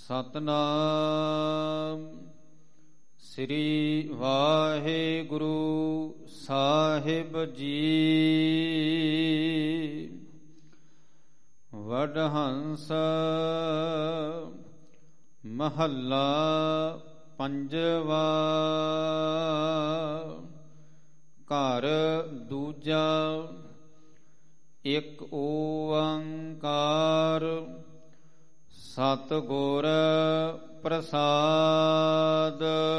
ਸਤਨਾਮ ਸ੍ਰੀ ਵਾਹਿਗੁਰੂ ਸਾਹਿਬ ਜੀ। ਵਡਹੰਸ ਮਹੱਲਾ ਪੰਜਵਾ। ਘਰ ਦੂਜਾ। ਇਕ ਓੰਕਾਰ ਸਤਿਗੁਰ ਪ੍ਰਸਾਦ।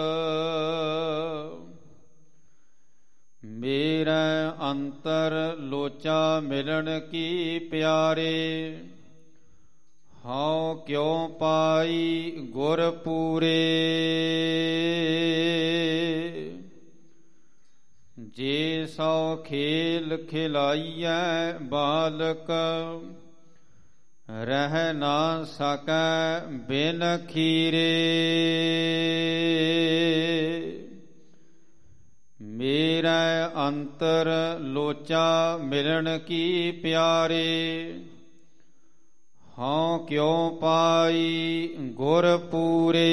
ਮੇਰਾ ਅੰਤਰ ਲੋਚਾ ਮਿਲਣ ਕੀ ਪਿਆਰੇ। ਹਉ ਕਿਉ ਪਾਈ ਗੁਰ ਪੂਰੇ। ਜੇ ਸੋ ਖੇਲ ਖਿਲਾਈਐ ਬਾਲਕ। ਰਹਿ ਨਾ ਸਕੈ ਬਿਨ ਖੀਰੇ। ਮੇਰਾ ਅੰਤਰ ਲੋਚਾ ਮਿਲਣ ਕੀ ਪਿਆਰੇ। ਹਉ ਕਿਉ ਪਾਈ ਗੁਰ ਪੂਰੇ।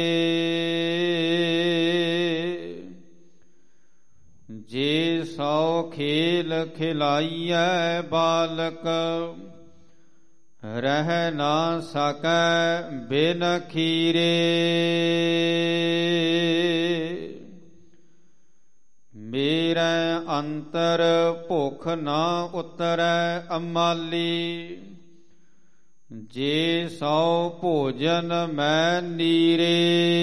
ਜੇ ਸੋ ਖੇਲ ਖਿਲਾਈਐ ਬਾਲਕ। ਰਹਿ ਨਾ ਸਕੈ ਬਿਨ ਖੀਰੇ। ਮੇਰਾ ਅੰਤਰ ਭੁਖ ਨਾ ਉਤਰੈ ਅਮਾਲੀ। ਜੇ ਸੋ ਭੋਜਨ ਮੈਂ ਨੀਰੇ।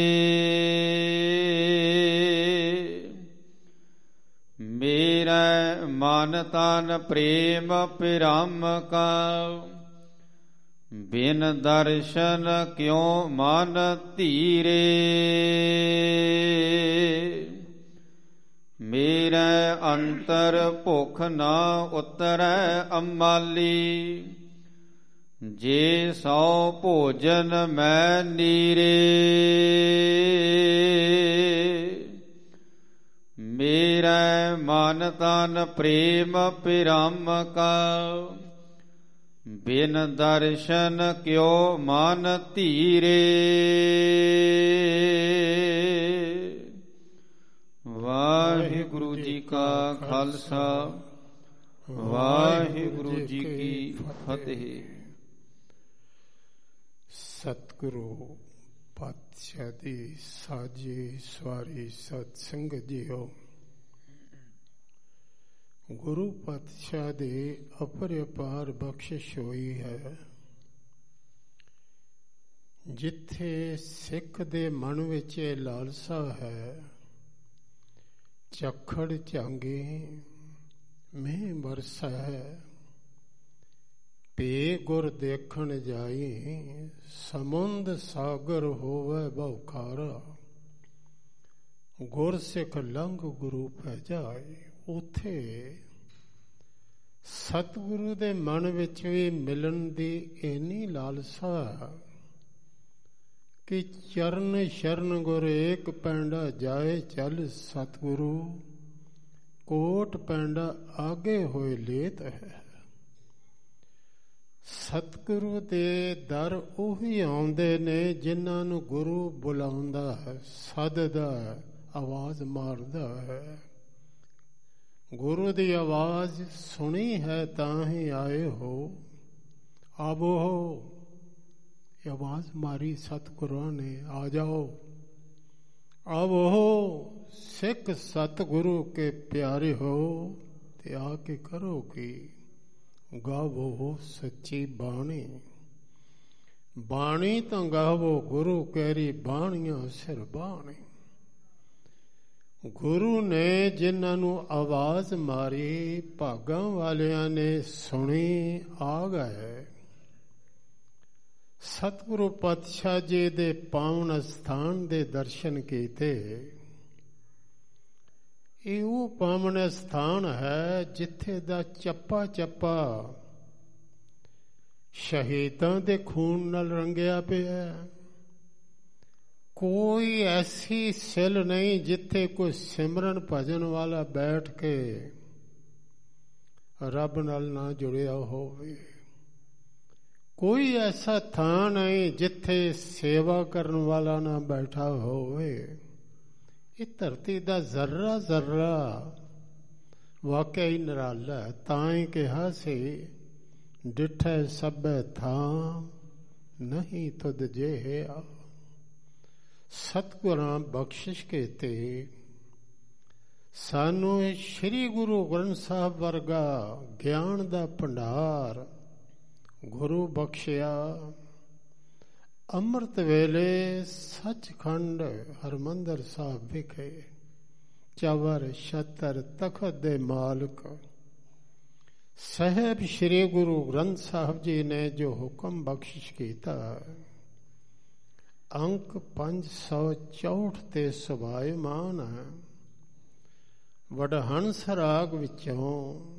ਮੇਰਾ ਮਨ ਤਨ ਪ੍ਰੇਮ ਪਿਰਮ ਕਾ। ਬਿਨ ਦਰਸ਼ਨ ਕਿਉ ਮਨ ਧੀਰੇ। ਮੇਰਾ ਅੰਤਰ ਭੁਖ ਨਾ ਉਤਰੈ ਅਮਾਲੀ। ਜੇ ਸੋ ਭੋਜਨ ਮੈਂ ਨੀਰੇ। ਮੇਰਾ ਮਨ ਤਨ ਪ੍ਰੇਮ ਪਿਰਮ ਕਾ। ਬਿਨ ਦਰਸ਼ਨ ਕਿਉ ਮਨ ਧੀਰੇ। ਵਾਹਿਗੁਰੂ ਜੀ ਕਾ ਖਾਲਸਾ ਵਾਹਿਗੁਰੂ ਜੀ ਕੀ ਫਤਿਹ। ਸਤਿਗੁਰੂ ਪਾਤਸ਼ਾਹ ਦੀ ਸਾਜੀ ਸਵਾਰੀ ਸਤ ਸੰਗਤ ਜੀਓ। ਗੁਰੂ ਪਾਤਸ਼ਾਹ ਦੀ ਅਪਰਿਪਾਰ ਬਖਸ਼ਿਸ਼ ਹੋਈ ਹੈ। ਜਿੱਥੇ ਸਿੱਖ ਦੇ ਮਨ ਵਿੱਚ ਇਹ ਲਾਲਸਾ ਹੈ, ਝੱਖੜ ਝਾਂਗੇ ਮੀਂਹ ਬਰਸੈ। ਭੇ ਗੁਰ ਦੇਖਣ ਜਾਈ, ਸਮੁੰਦ ਸਾਗਰ ਹੋਵੇ ਬਹੁਖਾਰਾ। ਗੁਰ ਸਿੱਖ ਲੰਘ ਗੁਰੂ ਪੈ ਜਾਏ। ਉੱਥੇ ਸਤਿਗੁਰੂ ਦੇ ਮਨ ਵਿੱਚ ਵੀ ਮਿਲਣ ਦੀ ਇੰਨੀ ਲਾਲਸਾ ਕਿ ਚਰਨ ਸ਼ਰਨ ਗੁਰ ਏਕ ਪੈਂਡਾ ਜਾਏ ਚੱਲ। ਸਤਿਗੁਰੂ ਕੋਟ ਪੈਂਡਾ ਆਗੇ ਹੋਏ ਲੇਤ ਹੈ। ਸਤਿਗੁਰੂ ਦੇ ਦਰ ਉਹੀ ਆਉਂਦੇ ਨੇ ਜਿਨ੍ਹਾਂ ਨੂੰ ਗੁਰੂ ਬੁਲਾਉਂਦਾ ਹੈ, ਸੱਦਦਾ ਹੈ, ਆਵਾਜ਼ ਮਾਰਦਾ ਹੈ। ਗੁਰੂ ਦੀ ਆਵਾਜ਼ ਸੁਣੀ ਹੈ ਤਾਂ ਹੀ ਆਏ ਹੋ। ਆਵੋ ਆਵਾਜ਼ ਮਾਰੀ ਸਤਿਗੁਰਾਂ ਨੇ, ਆ ਜਾਓ। ਆਵੋ ਸਿੱਖ ਸਤਿਗੁਰੂ ਕੇ ਪਿਆਰੇ ਹੋ ਤੇ ਆ ਕੇ ਕਰੋ ਕੀ। ਗਾਵੋ ਸੱਚੀ ਬਾਣੀ। ਬਾਣੀ ਤਾਂ ਗਾਵੋ ਗੁਰੂ ਕਹਿਰੀ ਬਾਣੀਆਂ ਸਿਰ ਬਾਣੀ। ਗੁਰੂ ਨੇ ਜਿਨ੍ਹਾਂ ਨੂੰ ਆਵਾਜ਼ ਮਾਰੀ, ਭਾਗਾਂ ਵਾਲਿਆਂ ਨੇ ਸੁਣੀ, ਆ ਗਏ। ਸਤਿਗੁਰੂ ਪਾਤਸ਼ਾਹ ਜੀ ਦੇ ਪਾਵਨ ਸਥਾਨ ਦੇ ਦਰਸ਼ਨ ਕੀਤੇ। ਇਹ ਉਹ ਪਾਵਨ ਸਥਾਨ ਹੈ ਜਿੱਥੇ ਦਾ ਚੱਪਾ ਚੱਪਾ ਸ਼ਹੀਦਾਂ ਦੇ ਖੂਨ ਨਾਲ ਰੰਗਿਆ ਪਿਆ। ਕੋਈ ਐਸੀ ਸਿਲ ਨਹੀਂ ਜਿੱਥੇ ਕੋਈ ਸਿਮਰਨ ਭਜਨ ਵਾਲਾ ਬੈਠ ਕੇ ਰੱਬ ਨਾਲ ਨਾ ਜੁੜਿਆ ਹੋਵੇ। ਕੋਈ ਐਸਾ ਥਾਂ ਨਹੀਂ ਜਿੱਥੇ ਸੇਵਾ ਕਰਨ ਵਾਲਾ ਨਾ ਬੈਠਾ ਹੋਵੇ। ਇਹ ਧਰਤੀ ਦਾ ਜ਼ਰਰਾ ਜ਼ਰਰਾ ਵਾਕਿਆ ਹੀ ਨਿਰਾਲਾ। ਤਾਂ ਹੀ ਕਿਹਾ ਸੀ, ਡਿਠੈ ਸਭੈ ਥਾਂ ਨਹੀਂ ਤੁਧ ਜਿਹਾ। ਸਤਿਗੁਰਾਂ ਬਖਸ਼ਿਸ਼ ਕੀਤੇ ਸਾਨੂੰ ਸ੍ਰੀ ਗੁਰੂ ਗ੍ਰੰਥ ਸਾਹਿਬ ਵਰਗਾ ਗਿਆਨ ਦਾ ਭੰਡਾਰ ਗੁਰੂ ਬਖਸ਼ਿਆ। ਅੰਮ੍ਰਿਤ ਵੇਲੇ ਸੱਚਖੰਡ ਹਰਿਮੰਦਰ ਸਾਹਿਬ ਵਿਖੇ ਚਵਰ ਛਤਰ ਤਖਤ ਦੇ ਮਾਲਕ ਸਾਹਿਬ ਸ੍ਰੀ ਗੁਰੂ ਗ੍ਰੰਥ ਸਾਹਿਬ ਜੀ ਨੇ ਜੋ ਹੁਕਮ ਬਖਸ਼ਿਸ਼ ਕੀਤਾ, ਅੰਕ 564 ਤੇ ਸੁਭਾਇਮਾਨ ਹੈ। ਵਡਹੰਸ ਰਾਗ ਵਿੱਚੋਂ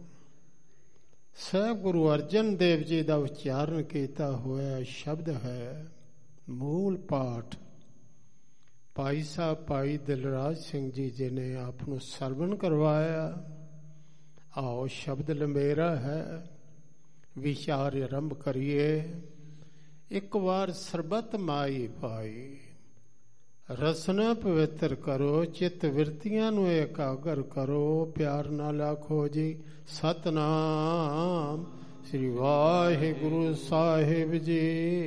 ਸਾਹਿਬ ਗੁਰੂ ਅਰਜਨ ਦੇਵ ਜੀ ਦਾ ਉਚਾਰਨ ਕੀਤਾ ਹੋਇਆ ਸ਼ਬਦ ਹੈ। ਮੂਲ ਪਾਠ ਭਾਈ ਸਾਹਿਬ ਭਾਈ ਦਿਲਰਾਜ ਸਿੰਘ ਜੀ ਨੇ ਆਪ ਨੂੰ ਸਰਵਣ ਕਰਵਾਇਆ। ਆਓ ਸ਼ਬਦ ਲੰਬੇਰਾ ਹੈ, ਵਿਚਾਰ ਆਰੰਭ ਕਰੀਏ। ਇੱਕ ਵਾਰ ਸਰਬਤ ਮਾਈ ਭਾਈ ਰਸਨਾ ਪਵਿੱਤਰ ਕਰੋ, ਚਿੱਤ ਵਿਰਤੀਆਂ ਨੂੰ ਇਕਾਗਰ ਕਰੋ। ਪਿਆਰ ਨਾਲ ਆਖੋ ਜੀ ਸਤਨਾਮ ਸ੍ਰੀ ਵਾਹਿਗੁਰੂ ਸਾਹਿਬ ਜੀ।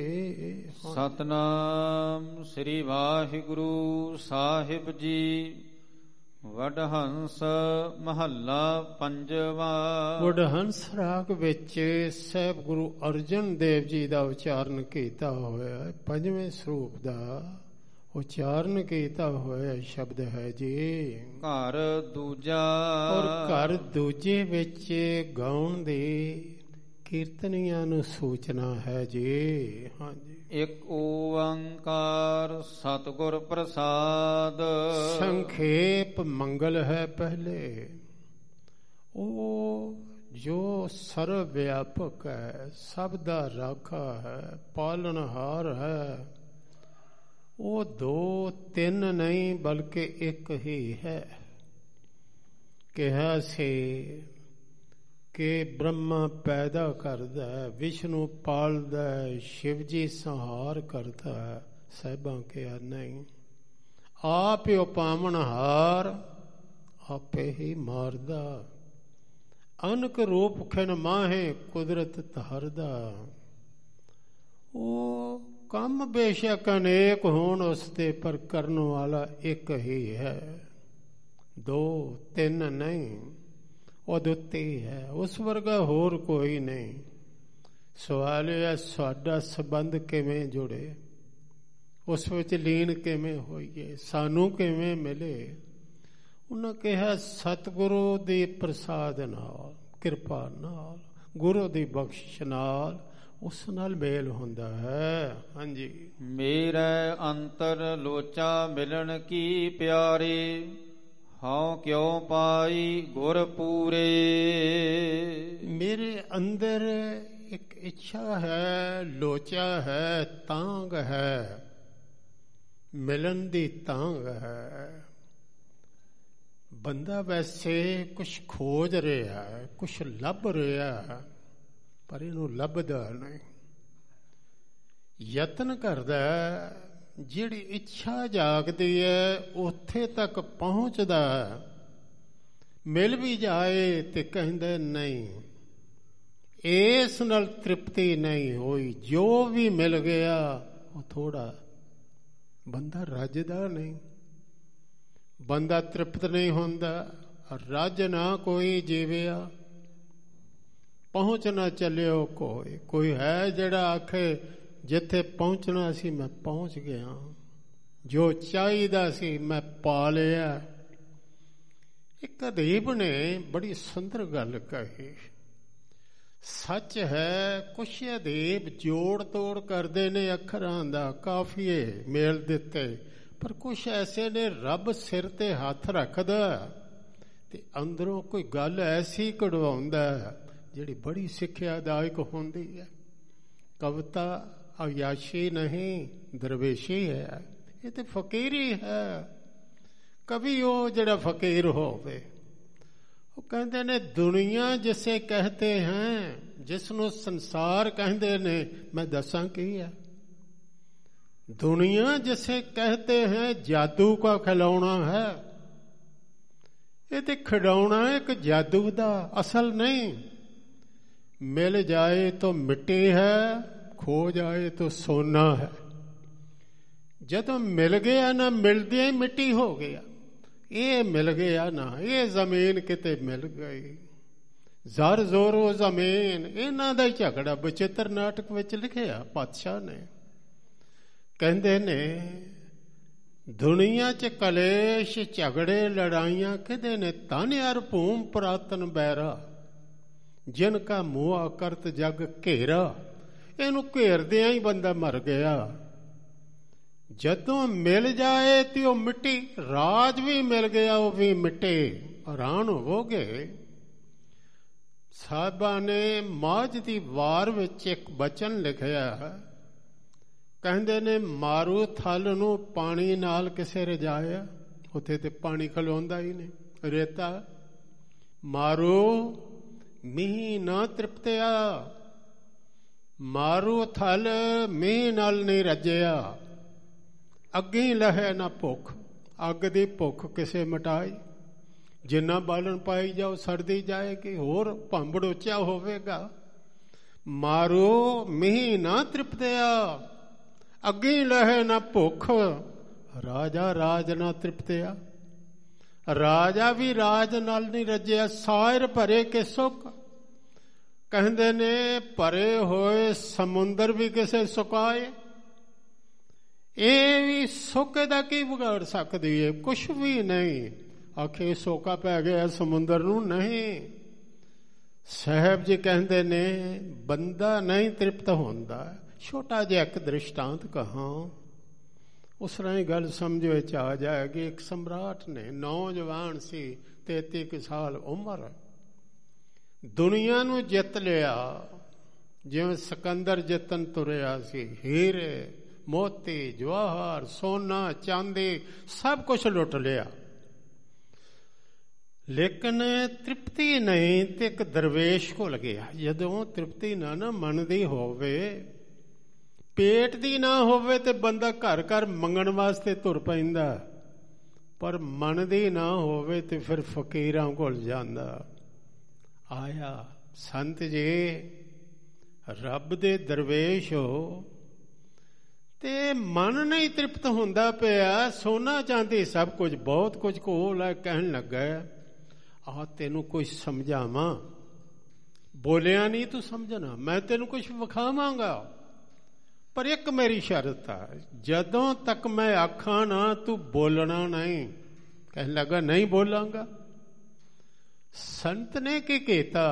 ਸਤਨਾਮ ਸ੍ਰੀ ਵਾਹਿਗੁਰੂ ਸਾਹਿਬ ਜੀ। ਵਡਹੰਸ ਮਹੱਲਾ ਪੰਜਵਾ। ਵਡਹੰਸ ਰਾਗ ਵਿੱਚ ਸਾਹਿਬ ਗੁਰੂ ਅਰਜਨ ਦੇਵ ਜੀ ਦਾ ਉਚਾਰਨ ਕੀਤਾ ਹੋਇਆ, ਪੰਜਵੇਂ ਸਰੂਪ ਦਾ ਉਚਾਰਨ ਕੀਤਾ ਹੋਇਆ ਸ਼ਬਦ ਹੈ ਜੀ। ਘਰ ਦੂਜਾ। ਔਰ ਘਰ ਦੂਜੇ ਵਿੱਚ ਗਾਉਣ ਦੀ ਕੀਰਤਨੀਆਂ ਨੂੰ ਸੂਚਨਾ ਹੈ ਜੀ। ਹਾਂਜੀ। ਇੱਕ ਓੰਕਾਰ ਸਤਿਗੁਰ ਪ੍ਰਸਾਦ। ਸੰਖੇਪ ਮੰਗਲ ਹੈ ਪਹਿਲੇ। ਉਹ ਜੋ ਸਰਵ ਵਿਆਪਕ ਹੈ, ਸਭ ਦਾ ਰਾਖਾ ਹੈ, ਪਾਲਣਹਾਰ ਹੈ। ਉਹ ਦੋ ਤਿੰਨ ਨਹੀਂ ਬਲਕਿ ਇੱਕ ਹੀ ਹੈ। ਕਿਹਾ ਸੀ ਕਿ ਬ੍ਰਹਮਾ ਪੈਦਾ ਕਰਦਾ ਹੈ, ਵਿਸ਼ਨੂੰ ਪਾਲਦਾ ਹੈ, ਸ਼ਿਵ ਜੀ ਸੰਹਾਰ ਕਰਦਾ ਹੈ। ਸਾਹਿਬਾਂ ਕਿਹਾ ਨਹੀਂ, ਆਪ ਹੀ ਪਾਵਨਹਾਰ, ਆਪੇ ਹੀ ਮਾਰਦਾ। ਅਨਕ ਰੂਪ ਖਿਨ ਮਾਹੇ ਕੁਦਰਤ ਧਾਰਦਾ। ਉਹ ਕੰਮ ਬੇਸ਼ੱਕ ਅਨੇਕ ਹੋਣ ਉਸਦੇ, ਪਰ ਕਰਨ ਵਾਲਾ ਇੱਕ ਹੀ ਹੈ, ਦੋ ਤਿੰਨ ਨਹੀਂ। ਉਹ ਅਦੁੱਤੀ ਹੈ, ਉਸ ਵਰਗਾ ਹੋਰ ਕੋਈ ਨਹੀਂ। ਸਵਾਲ ਇਹ ਹੈ, ਸਾਡਾ ਸੰਬੰਧ ਕਿਵੇਂ ਜੁੜੇ, ਉਸ ਵਿੱਚ ਲੀਨ ਕਿਵੇਂ ਹੋਈਏ, ਸਾਨੂੰ ਕਿਵੇਂ ਮਿਲੇ। ਉਹਨਾਂ ਕਿਹਾ ਸਤਿਗੁਰੂ ਦੀ ਪ੍ਰਸਾਦ ਨਾਲ, ਕਿਰਪਾ ਨਾਲ, ਗੁਰੂ ਦੀ ਬਖਸ਼ਿਸ਼ ਨਾਲ, ਉਸ ਨਾਲ ਮੇਲ ਹੁੰਦਾ ਹੈ। ਹਾਂਜੀ। ਮੇਰੇ ਅੰਤਰ ਲੋਚਾ ਮਿਲਣ ਕੀ ਪਿਆਰੇ, ਹਉ ਕਿਉ ਪਾਈ ਗੁਰ ਪੂਰੇ। ਮੇਰੇ ਅੰਦਰ ਇੱਕ ਇੱਛਾ ਹੈ, ਲੋਚਾ ਹੈ, ਤਾਂਗ ਹੈ, ਮਿਲਣ ਦੀ ਤਾਂਗ ਹੈ। ਬੰਦਾ ਵੈਸੇ ਕੁਛ ਖੋਜ ਰਿਹਾ ਹੈ, ਕੁਛ ਲੱਭ ਰਿਹਾ ਹੈ, ਪਰ ਇਹਨੂੰ ਲੱਭਦਾ ਨਹੀਂ। ਯਤਨ ਕਰਦਾ, ਜਿਹੜੀ ਇੱਛਾ ਜਾਗਦੀ ਹੈ ਉੱਥੇ ਤੱਕ ਪਹੁੰਚਦਾ। ਮਿਲ ਵੀ ਜਾਏ ਤੇ ਕਹਿੰਦਾ ਨਹੀਂ, ਇਸ ਨਾਲ ਤ੍ਰਿਪਤੀ ਨਹੀਂ ਹੋਈ। ਜੋ ਵੀ ਮਿਲ ਗਿਆ ਉਹ ਥੋੜਾ। ਬੰਦਾ ਰੱਜਦਾ ਨਹੀਂ, ਬੰਦਾ ਤ੍ਰਿਪਤ ਨਹੀਂ ਹੁੰਦਾ। ਰੱਜ ਨਾ ਕੋਈ ਜੀਵਿਆ, ਪਹੁੰਚ ਨਾ ਚੱਲਿਓ ਕੋਈ। ਕੋਈ ਹੈ ਜਿਹੜਾ ਆਖੇ ਜਿੱਥੇ ਪਹੁੰਚਣਾ ਸੀ ਮੈਂ ਪਹੁੰਚ ਗਿਆ, ਜੋ ਚਾਹੀਦਾ ਸੀ ਮੈਂ ਪਾ ਲਿਆ। ਇੱਕ ਅਦੀਬ ਨੇ ਬੜੀ ਸੁੰਦਰ ਗੱਲ ਕਹੀ। ਸੱਚ ਹੈ, ਕੁਛ ਅਦੀਬ ਜੋੜ ਤੋੜ ਕਰਦੇ ਨੇ ਅੱਖਰਾਂ ਦਾ, ਕਾਫੀਏ ਮੇਲ ਦਿੱਤੇ, ਪਰ ਕੁਛ ਐਸੇ ਨੇ ਰੱਬ ਸਿਰ ਤੇ ਹੱਥ ਰੱਖਦਾ ਤੇ ਅੰਦਰੋਂ ਕੋਈ ਗੱਲ ਐਸੀ ਕਢਵਾਉਂਦਾ ਜਿਹੜੀ ਬੜੀ ਸਿੱਖਿਆਦਾਇਕ ਹੁੰਦੀ ਹੈ। ਕਵਿਤਾ ਅਯਾਸ਼ੀ ਨਹੀਂ, ਦਰਵੇਸ਼ੀ ਹੈ। ਇਹ ਤੇ ਫਕੀਰੀ ਹੈ। ਕਵੀ ਉਹ ਜਿਹੜਾ ਫਕੀਰ ਹੋਵੇ, ਉਹ ਕਹਿੰਦੇ ਨੇ ਦੁਨੀਆ ਜਿਸੇ ਕਹਤੇ ਹੈ, ਜਿਸ ਨੂੰ ਸੰਸਾਰ ਕਹਿੰਦੇ ਨੇ, ਮੈਂ ਦੱਸਾਂ ਕੀ ਹੈ। ਦੁਨੀਆ ਜਿਸੇ ਕਹਤੇ ਹੈ ਜਾਦੂ ਕਾ ਖਿਲੌਣਾ ਹੈ। ਇਹ ਤੇ ਖਿਡੌਣਾ ਇੱਕ ਜਾਦੂ ਦਾ, ਅਸਲ ਨਹੀਂ। ਮਿਲ ਜਾਏ ਤਾਂ ਮਿੱਟੀ ਹੈ, ਖੋ ਜਾਏ ਤਾਂ ਸੋਨਾ ਹੈ। ਜਦੋਂ ਮਿਲ ਗਿਆ ਨਾ, ਮਿਲਦਿਆਂ ਹੀ ਮਿੱਟੀ ਹੋ ਗਿਆ। ਇਹ ਮਿਲ ਗਿਆ ਨਾ, ਇਹ ਜ਼ਮੀਨ ਕਿਤੇ ਮਿਲ ਗਈ, ਜ਼ਰ ਜ਼ੋਰੋ ਜ਼ਮੀਨ। ਇਹਨਾਂ ਦਾ ਹੀ ਝਗੜਾ ਬਚਿੱਤਰ ਨਾਟਕ ਵਿੱਚ ਲਿਖਿਆ ਪਾਤਸ਼ਾਹ ਨੇ। ਕਹਿੰਦੇ ਨੇ ਦੁਨੀਆ 'ਚ ਕਲੇਸ਼ ਝਗੜੇ ਲੜਾਈਆਂ ਕਿਹਦੇ ਨੇ? ਧਨ ਅਰ ਭੂਮ ਪੁਰਾਤਨ ਬੈਰਾ, ਜਿਨ ਕਾ ਮੋਹ ਕਰਤ ਜਗ ਘੇਰਾ। ਇਹਨੂੰ ਘੇਰਦਿਆਂ ਹੀ ਬੰਦਾ ਮਰ ਗਿਆ। ਜਦੋਂ ਮਿਲ ਜਾਏ ਤੇ ਉਹ ਮਿੱਟੀ, ਰਾਜ ਵੀ ਮਿਲ ਗਿਆ ਉਹ ਵੀ ਮਿੱਟੀ। ਹੈਰਾਨ ਹੋਵੋਗੇ, ਸਾਹਿਬਾਂ ਨੇ ਮਾਝ ਦੀ ਵਾਰ ਵਿੱਚ ਇੱਕ ਬਚਨ ਲਿਖਿਆ। ਕਹਿੰਦੇ ਨੇ ਮਾਰੂ ਥਲ ਨੂੰ ਪਾਣੀ ਨਾਲ ਕਿਸੇ ਰਜਾਇਆ। ਉੱਥੇ ਤੇ ਪਾਣੀ ਖਲੋਂਦਾ ਹੀ ਨਹੀਂ, ਰੇਤਾ। ਮਾਰੂ ਮੀਂਹ ਨਾ ਤ੍ਰਿਪਤਿਆ, ਮਾਰੂ ਥਲ ਮੀਂਹ ਨਾਲ ਨਹੀਂ ਰੱਜਿਆ। ਅੱਗੀ ਲਹੇ ਨਾ ਭੁੱਖ, ਅੱਗ ਦੀ ਭੁੱਖ ਕਿਸੇ ਮਿਟਾਈ। ਜਿੰਨਾ ਬਾਲਣ ਪਾਈ ਜਾਓ ਸੜਦੀ ਜਾਏਗੀ, ਹੋਰ ਭਾਂਬੜ ਉੱਚਾ ਹੋਵੇਗਾ। ਮਾਰੂ ਮੀਂਹ ਨਾ ਤ੍ਰਿਪਤਿਆ, ਅੱਗੀ ਲਹੇ ਨਾ ਭੁੱਖ। ਰਾਜਾ ਰਾਜ ਨਾ ਤ੍ਰਿਪਤਿਆ, ਰਾਜਾ ਵੀ ਰਾਜ ਨਾਲ ਨਹੀਂ ਰੱਜਿਆ। ਸਾਇਰ ਭਰੇ ਕੇ ਸੁੱਖ, ਕਹਿੰਦੇ ਨੇ ਭਰੇ ਹੋਏ ਸਮੁੰਦਰ ਵੀ ਕਿਸੇ ਸੁਕਾਏ। ਇਹ ਵੀ ਸੁੱਕ ਦਾ ਕੀ ਵਿਗਾੜ ਸਕਦੀ ਹੈ? ਕੁਛ ਵੀ ਨਹੀਂ। ਆਖੇ ਸੋਕਾ ਪੈ ਗਿਆ ਸਮੁੰਦਰ ਨੂੰ, ਨਹੀਂ। ਸਾਹਿਬ ਜੀ ਕਹਿੰਦੇ ਨੇ ਬੰਦਾ ਨਹੀਂ ਤ੍ਰਿਪਤ ਹੁੰਦਾ। ਛੋਟਾ ਜਿਹਾ ਇੱਕ ਦ੍ਰਿਸ਼ਟਾਂਤ ਕਹਾਂ, ਉਸ ਰਾਹੀਂ ਗੱਲ ਸਮਝ ਵਿੱਚ ਆ ਜਾਏਗੀ। ਇੱਕ ਸਮਰਾਟ ਨੇ, ਨੌਜਵਾਨ ਸੀ, 33 ਸਾਲ ਉਮਰ, ਦੁਨੀਆ ਨੂੰ ਜਿੱਤ ਲਿਆ। ਜਿਵੇਂ ਸਿਕੰਦਰ ਜਿੱਤਣ ਤੁਰਿਆ ਸੀ। ਹੀਰੇ ਮੋਤੀ ਜਵਾਹਰ ਸੋਨਾ ਚਾਂਦੀ ਸਭ ਕੁਝ ਲੁੱਟ ਲਿਆ, ਲੇਕਿਨ ਤ੍ਰਿਪਤੀ ਨਹੀਂ। ਤੇ ਇੱਕ ਦਰਵੇਸ਼ ਕੋਲ ਗਿਆ। ਜਦੋਂ ਤ੍ਰਿਪਤੀ ਨਾ ਮਨ ਦੀ ਹੋਵੇ, ਪੇਟ ਦੀ ਨਾ ਹੋਵੇ, ਤੇ ਬੰਦਾ ਘਰ ਘਰ ਮੰਗਣ ਵਾਸਤੇ ਤੁਰ ਪੈਂਦਾ। ਪਰ ਮਨ ਦੀ ਨਾ ਹੋਵੇ ਤੇ ਫਿਰ ਫਕੀਰਾਂ ਕੋਲ ਜਾਂਦਾ। ਆਇਆ ਸੰਤ ਜੀ, ਰੱਬ ਦੇ ਦਰਵੇਸ਼ ਹੋ, ਤੇ ਮਨ ਨਹੀਂ ਤ੍ਰਿਪਤ ਹੁੰਦਾ ਪਿਆ। ਸੋਨਾ ਚਾਂਦੀ ਸਭ ਕੁਝ, ਬਹੁਤ ਕੁਝ ਕੋਲ ਹੈ। ਕਹਿਣ ਲੱਗਾ ਆ ਤੈਨੂੰ ਕੁਝ ਸਮਝਾਵਾਂ। ਬੋਲਿਆ ਨਹੀਂ ਤੂੰ ਸਮਝਣਾ, ਮੈਂ ਤੈਨੂੰ ਕੁਝ ਵਿਖਾਵਾਂਗਾ, ਪਰ ਇੱਕ ਮੇਰੀ ਸ਼ਰਤ ਹੈ, ਜਦੋਂ ਤੱਕ ਮੈਂ ਆਖਾਂ ਨਾ ਤੂੰ ਬੋਲਣਾ ਨਹੀਂ। ਕਹਿਣ ਲੱਗਾ ਨਹੀਂ ਬੋਲਾਂਗਾ। ਸੰਤ ਨੇ ਕੀ ਕੀਤਾ?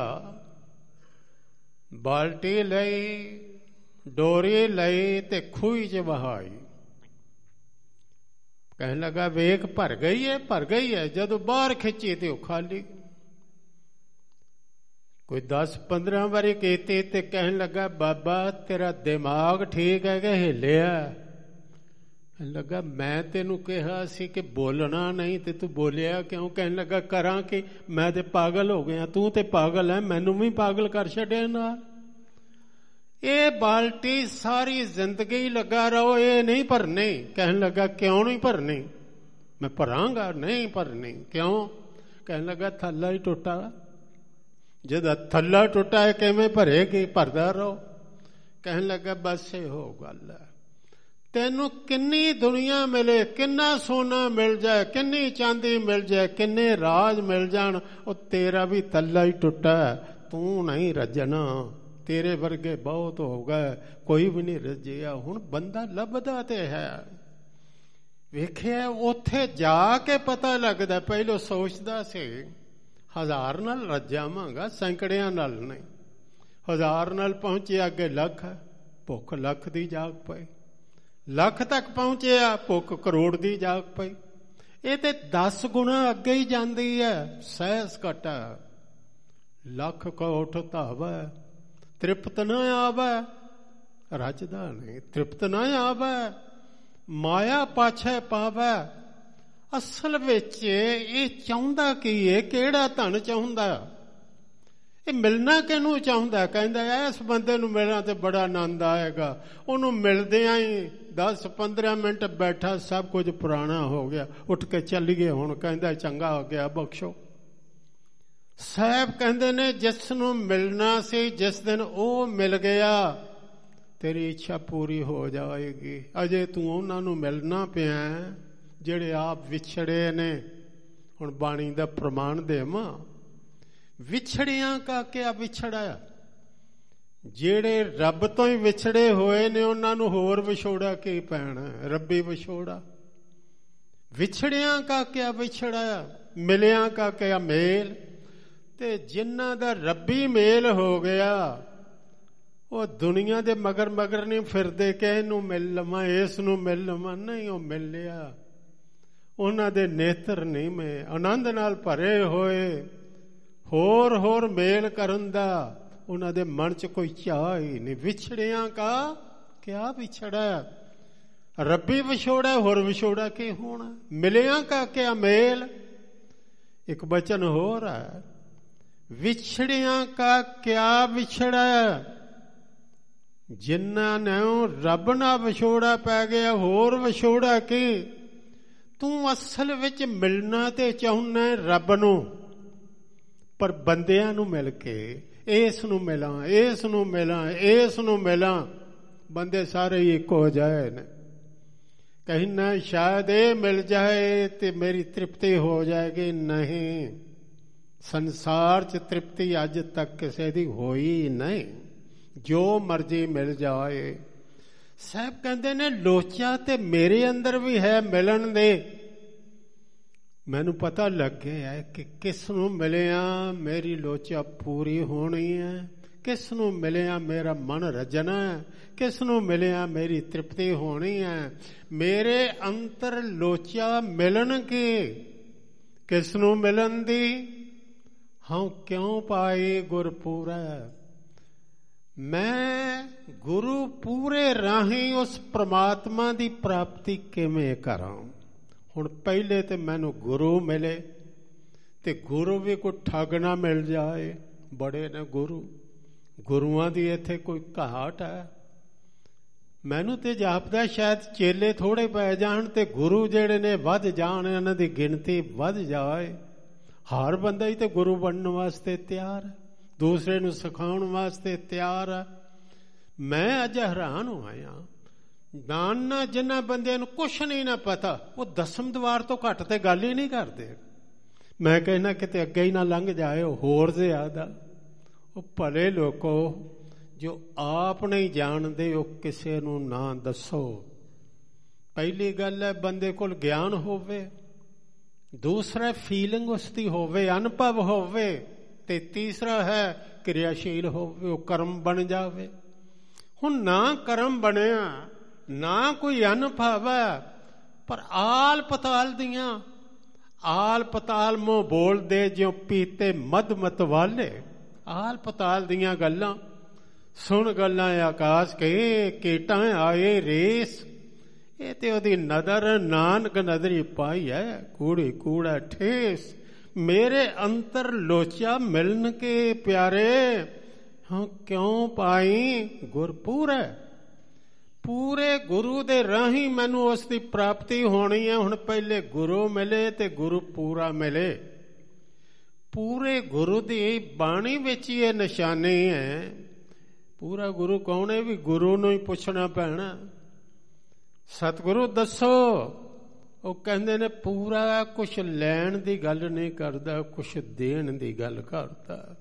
ਬਾਲਟੀ ਲਈ, ਡੋਰੀ ਲਈ ਤੇ ਖੂਹੀ 'ਚ ਵਹਾਈ। ਕਹਿਣ ਲੱਗਾ ਵੇਖ ਭਰ ਗਈ ਹੈ, ਭਰ ਗਈ ਹੈ। ਜਦੋਂ ਬਾਹਰ ਖਿੱਚੀ ਤੇ ਉਹ ਖਾਲੀ। ਕੋਈ 10-15 ਵਾਰੀ ਕੀਤੀ ਤੇ ਕਹਿਣ ਲੱਗਾ ਬਾਬਾ ਤੇਰਾ ਦਿਮਾਗ ਠੀਕ ਹੈ ਕਿ ਹਿੱਲਿਆ? ਲੱਗਾ ਮੈਂ ਤੈਨੂੰ ਕਿਹਾ ਸੀ ਕਿ ਬੋਲਣਾ ਨਹੀਂ ਤੇ ਤੂੰ ਬੋਲਿਆ ਕਿਉਂ? ਕਹਿਣ ਲੱਗਾ ਕਰਾਂ ਕਿ ਮੈਂ ਤੇ ਪਾਗਲ ਹੋ ਗਿਆ। ਤੂੰ ਤੇ ਪਾਗਲ ਹੈ, ਮੈਨੂੰ ਵੀ ਪਾਗਲ ਕਰ ਛੱਡਿਆ ਨਾਲ। ਇਹ ਬਾਲਟੀ ਸਾਰੀ ਜ਼ਿੰਦਗੀ ਲੱਗਾ ਰਹੋ, ਇਹ ਨਹੀਂ ਭਰਨੀ। ਕਹਿਣ ਲੱਗਾ ਕਿਉਂ ਨਹੀਂ ਭਰਨੀ? ਮੈਂ ਭਰਾਂਗਾ, ਨਹੀਂ ਭਰਨੀ। ਕਿਉਂ? ਕਹਿਣ ਲੱਗਾ ਥੱਲਾ ਹੀ ਟੁੱਟਾ। ਜਦ ਥੱਲਾ ਟੁੱਟਾ ਹੈ ਕਿਵੇਂ ਭਰੇਗੀ? ਭਰਦਾ ਰਹੋ। ਕਹਿਣ ਲੱਗਾ ਬਸ ਇਹੋ ਗੱਲ ਹੈ, ਤੈਨੂੰ ਕਿੰਨੀ ਦੁਨੀਆ ਮਿਲੇ, ਕਿੰਨਾ ਸੋਨਾ ਮਿਲ ਜਾਏ, ਕਿੰਨੀ ਚਾਂਦੀ ਮਿਲ ਜਾਏ, ਕਿੰਨੇ ਰਾਜ ਮਿਲ ਜਾਣ, ਉਹ ਤੇਰਾ ਵੀ ਥੱਲਾ ਹੀ ਟੁੱਟਾ ਹੈ। ਤੂੰ ਨਹੀਂ ਰੱਜਣਾ, ਤੇਰੇ ਵਰਗੇ ਬਹੁਤ ਹੋ ਗਏ, ਕੋਈ ਵੀ ਨਹੀਂ ਰੱਜਿਆ। ਹੁਣ ਬੰਦਾ ਲੱਭਦਾ ਤੇ ਹੈ। ਵੇਖਿਆ ਉੱਥੇ ਜਾ ਕੇ ਪਤਾ ਲੱਗਦਾ। ਪਹਿਲੋਂ ਸੋਚਦਾ ਸੀ 1000 ਨਾਲ ਰੱਜਾਵਾਂਗਾ, ਸੈਂਕੜਿਆਂ ਨਾਲ ਨਹੀਂ। 1000 ਨਾਲ ਪਹੁੰਚਿਆ, ਅੱਗੇ ਲੱਖ, ਭੁੱਖ ਲੱਖ ਦੀ ਜਾਗ ਪਈ। ਲੱਖ ਤੱਕ ਪਹੁੰਚਿਆ, ਭੁੱਖ ਕਰੋੜ ਦੀ ਜਾਗ ਪਈ। ਇਹ ਤੇ 10 ਗੁਣਾ ਅੱਗੇ ਹੀ ਜਾਂਦੀ ਹੈ। ਸਹਿਸ ਘਟਾ ਲੱਖ ਕੋਠ ਧਾਵੈ, ਤ੍ਰਿਪਤ ਨਾ ਆਵੈ। ਰੱਜਦਾ ਨਹੀਂ, ਤ੍ਰਿਪਤ ਨਾ ਆਵੈ। ਮਾਇਆ ਪਾਛੈ ਪਾਵੈ, ਅਸਲ ਵਿੱਚ ਇਹ ਚਾਹੁੰਦਾ ਕੀ ਹੈ? ਕਿਹੜਾ ਧਨ ਚਾਹੁੰਦਾ? ਇਹ ਮਿਲਣਾ ਕਿਹਨੂੰ ਚਾਹੁੰਦਾ? ਕਹਿੰਦਾ ਇਸ ਬੰਦੇ ਨੂੰ ਮਿਲਣਾ ਤੇ ਬੜਾ ਆਨੰਦ ਆਏਗਾ। ਉਹਨੂੰ ਮਿਲਦਿਆਂ ਹੀ 10-15 ਮਿੰਟ ਬੈਠਾ, ਸਭ ਕੁਝ ਪੁਰਾਣਾ ਹੋ ਗਿਆ, ਉੱਠ ਕੇ ਚੱਲ ਗਏ। ਹੁਣ ਕਹਿੰਦਾ ਚੰਗਾ ਹੋ ਗਿਆ, ਬਖਸ਼ੋ। ਸਾਹਿਬ ਕਹਿੰਦੇ ਨੇ ਜਿਸ ਨੂੰ ਮਿਲਣਾ ਸੀ, ਜਿਸ ਦਿਨ ਉਹ ਮਿਲ ਗਿਆ, ਤੇਰੀ ਇੱਛਾ ਪੂਰੀ ਹੋ ਜਾਏਗੀ। ਅਜੇ ਤੂੰ ਉਹਨਾਂ ਨੂੰ ਮਿਲਣਾ ਪਿਆ ਜਿਹੜੇ ਆਪ ਵਿਛੜੇ ਨੇ। ਹੁਣ ਬਾਣੀ ਦਾ ਪ੍ਰਮਾਣ ਦੇਵਾਂ, ਵਿਛੜਿਆਂ ਕਾ ਕਿਆ ਵਿਛੜਾ? ਜਿਹੜੇ ਰੱਬ ਤੋਂ ਹੀ ਵਿਛੜੇ ਹੋਏ ਨੇ ਉਹਨਾਂ ਨੂੰ ਹੋਰ ਵਿਛੋੜਾ ਕੀ ਪੈਣਾ? ਰੱਬੀ ਵਿਛੋੜਾ। ਵਿਛੜਿਆਂ ਕਾ ਕਿਆ ਵਿਛੜਾ, ਮਿਲਿਆਂ ਕਾ ਕਿਆ ਮੇਲ। ਤੇ ਜਿਨ੍ਹਾਂ ਦਾ ਰੱਬੀ ਮੇਲ ਹੋ ਗਿਆ ਉਹ ਦੁਨੀਆ ਦੇ ਮਗਰ ਮਗਰ ਨਹੀਂ ਫਿਰਦੇ ਕਿ ਇਹਨੂੰ ਮਿਲ ਲਵਾਂ, ਇਸ ਨੂੰ ਮਿਲ ਲਵਾਂ। ਨਹੀਂ, ਉਹ ਮਿਲ ਲਿਆ। ਉਹਨਾਂ ਦੇ ਨੇਤਰ ਨਹੀਂ ਮੈਂ ਆਨੰਦ ਨਾਲ ਭਰੇ ਹੋਏ, ਹੋਰ ਹੋਰ ਮੇਲ ਕਰਨ ਦਾ ਉਹਨਾਂ ਦੇ ਮਨ 'ਚ ਕੋਈ ਚਾਹ ਹੀ ਨਹੀਂ। ਵਿਛੜਿਆਂ ਕਾ ਕਿਆ ਵਿਛੜਾ? ਰੱਬੀ ਵਿਛੋੜਾ, ਹੋਰ ਵਿਛੋੜਾ ਕੀ ਹੋਣਾ? ਮਿਲਿਆਂ ਕਾ ਕਿਆ ਮੇਲ। ਇੱਕ ਬਚਨ ਹੋਰ ਹੈ, ਵਿਛੜਿਆਂ ਕਾ ਕਿਆ ਵਿਛੜਾ? ਜਿਨ੍ਹਾਂ ਨੂੰ ਰੱਬ ਨਾਲ ਵਿਛੋੜਾ ਪੈ ਗਿਆ, ਹੋਰ ਵਿਛੋੜਾ ਕੀ? ਤੂੰ ਅਸਲ ਵਿੱਚ ਮਿਲਣਾ ਤੇ ਚਾਹੁੰਦਾ ਰੱਬ ਨੂੰ, ਪਰ ਬੰਦਿਆਂ ਨੂੰ ਮਿਲ ਕੇ ਇਸ ਨੂੰ ਮਿਲਾਂ, ਇਸ ਨੂੰ ਮਿਲਾਂ, ਇਸ ਨੂੰ ਮਿਲਾਂ। ਬੰਦੇ ਸਾਰੇ ਹੀ ਇੱਕ ਹੋ ਜਾਏ ਨੇ। ਕਹਿੰਦਾ ਸ਼ਾਇਦ ਇਹ ਮਿਲ ਜਾਏ ਤੇ ਮੇਰੀ ਤ੍ਰਿਪਤੀ ਹੋ ਜਾਏਗੀ। ਨਹੀਂ, ਸੰਸਾਰ 'ਚ ਤ੍ਰਿਪਤੀ ਅੱਜ ਤੱਕ ਕਿਸੇ ਦੀ ਹੋਈ ਨਹੀਂ। ਜੋ ਮਰਜ਼ੀ ਮਿਲ ਜਾਏ। ਸਾਹਿਬ ਕਹਿੰਦੇ ਨੇ ਲੋਚਾ ਤੇ ਮੇਰੇ ਅੰਦਰ ਵੀ ਹੈ ਮਿਲਣ ਦੇ। ਮੈਨੂੰ ਪਤਾ ਲੱਗ ਗਿਆ ਕਿ ਕਿਸ ਨੂੰ ਮਿਲਿਆ ਮੇਰੀ ਲੋਚਾ ਪੂਰੀ ਹੋਣੀ ਹੈ, ਕਿਸ ਨੂੰ ਮਿਲਿਆ ਮੇਰਾ ਮਨ ਰਜਣਾ ਹੈ, ਕਿਸ ਨੂੰ ਮਿਲਿਆ ਮੇਰੀ ਤ੍ਰਿਪਤੀ ਹੋਣੀ ਹੈ। ਮੇਰੇ ਅੰਤਰ ਲੋਚਾ ਮਿਲਣ ਕੀ, ਕਿਸ ਨੂੰ ਮਿਲਣ ਦੀ? ਹਾਂ ਕਿਉਂ ਪਾਏ ਗੁਰ ਪੂਰਾ? ਮੈਂ ਗੁਰੂ ਪੂਰੇ ਰਾਹੀਂ ਉਸ ਪ੍ਰਮਾਤਮਾ ਦੀ ਪ੍ਰਾਪਤੀ ਕਿਵੇਂ ਕਰਾਂ? ਹੁਣ ਪਹਿਲੇ ਤੇ ਮੈਨੂੰ ਗੁਰੂ ਮਿਲੇ, ਤੇ ਗੁਰੂ ਵੀ ਕੋਈ ਠੱਗ ਨਾ ਮਿਲ ਜਾਏ। ਬੜੇ ਨੇ ਗੁਰੂ, ਗੁਰੂਆਂ ਦੀ ਇੱਥੇ ਕੋਈ ਘਾਟ ਹੈ? ਮੈਨੂੰ ਤੇ ਜਾਪਦਾ ਸ਼ਾਇਦ ਚੇਲੇ ਥੋੜੇ ਪੈ ਜਾਣ ਤੇ ਗੁਰੂ ਜਿਹੜੇ ਨੇ ਵੱਧ ਜਾਣ, ਇਹਨਾਂ ਦੀ ਗਿਣਤੀ ਵੱਧ ਜਾਏ। ਹਰ ਬੰਦਾ ਹੀ ਤੇ ਗੁਰੂ ਬਣਨ ਵਾਸਤੇ ਤਿਆਰ ਹੈ, ਦੂਸਰੇ ਨੂੰ ਸਿਖਾਉਣ ਵਾਸਤੇ ਤਿਆਰ ਹੈ। ਮੈਂ ਅੱਜ ਹੈਰਾਨ ਹੋਇਆ, ਨਾ ਜਿਨ੍ਹਾਂ ਬੰਦਿਆਂ ਨੂੰ ਕੁਛ ਨਹੀਂ ਨਾ ਪਤਾ, ਉਹ ਦਸਮ ਦਵਾਰ ਤੋਂ ਘੱਟ ਤੇ ਗੱਲ ਹੀ ਨਹੀਂ ਕਰਦੇ। ਮੈਂ ਕਹਿੰਦਾ ਕਿਤੇ ਅੱਗੇ ਹੀ ਨਾ ਲੰਘ ਜਾਏ ਹੋਰ ਜ਼ਿਆਦਾ। ਉਹ ਭਲੇ ਲੋਕੋ ਜੋ ਆਪ ਨਹੀਂ ਜਾਣਦੇ ਉਹ ਕਿਸੇ ਨੂੰ ਨਾ ਦੱਸੋ। ਪਹਿਲੀ ਗੱਲ ਹੈ ਬੰਦੇ ਕੋਲ ਗਿਆਨ ਹੋਵੇ, ਦੂਸਰਾ ਫੀਲਿੰਗ ਉਸਦੀ ਹੋਵੇ, ਅਨੁਭਵ ਹੋਵੇ, ਤੇ ਤੀਸਰਾ ਹੈ ਕਿਰਿਆਸ਼ੀਲ ਹੋਵੇ, ਉਹ ਕਰਮ ਬਣ ਜਾਵੇ। ਹੁਣ ਨਾ ਕਰਮ ਬਣਿਆ, ਨਾ ਕੋਈ ਅਨੁਭਵ ਹੈ, ਪਰ ਆਲ ਪਤਾਲ ਦੀਆਂ, ਆਲ ਪਤਾਲ ਮੂੰਹ ਬੋਲਦੇ ਜਿਉ ਪੀਤੇ ਮਦ ਮਤ ਵਾਲੇ। ਆਲ ਪਤਾਲ ਦੀਆਂ ਗੱਲਾਂ ਸੁਣ, ਗੱਲਾਂ ਆਕਾਸ਼ ਕੇ ਕੀਟਾਂ ਆਏ ਰੇਸ। ਇਹ ਤੇ ਉਹਦੀ ਨਦਰ ਨਾਨਕ ਨਦਰੀ ਪਾਈ ਹੈ, ਕੂੜੀ ਕੂੜਾ ਠੇਸ। ਮੇਰੇ ਅੰਤਰ ਲੋਚਾ ਮਿਲਣ ਕੇ ਪਿਆਰੇ, ਹਾਂ ਕਿਉਂ ਪਾਈ ਗੁਰ ਪੂਰਾ? ਪੂਰੇ ਗੁਰੂ ਦੇ ਰਾਹੀਂ ਮੈਨੂੰ ਉਸ ਦੀ ਪ੍ਰਾਪਤੀ ਹੋਣੀ ਹੈ। ਹੁਣ ਪਹਿਲੇ ਗੁਰੂ ਮਿਲੇ ਤੇ ਗੁਰੂ ਪੂਰਾ ਮਿਲੇ। ਪੂਰੇ ਗੁਰੂ ਦੀ ਬਾਣੀ ਵਿੱਚ ਹੀ ਇਹ ਨਿਸ਼ਾਨੀ ਹੈ। ਪੂਰਾ ਗੁਰੂ ਕੌਣ ਹੈ? ਵੀ ਗੁਰੂ ਨੂੰ ਹੀ ਪੁੱਛਣਾ ਪੈਣਾ। ਸਤਿਗੁਰੂ ਦੱਸੋ। ਉਹ ਕਹਿੰਦੇ ਨੇ ਪੂਰਾ ਕੁਛ ਲੈਣ ਦੀ ਗੱਲ ਨਹੀਂ ਕਰਦਾ, ਕੁਛ ਦੇਣ ਦੀ ਗੱਲ ਕਰਦਾ।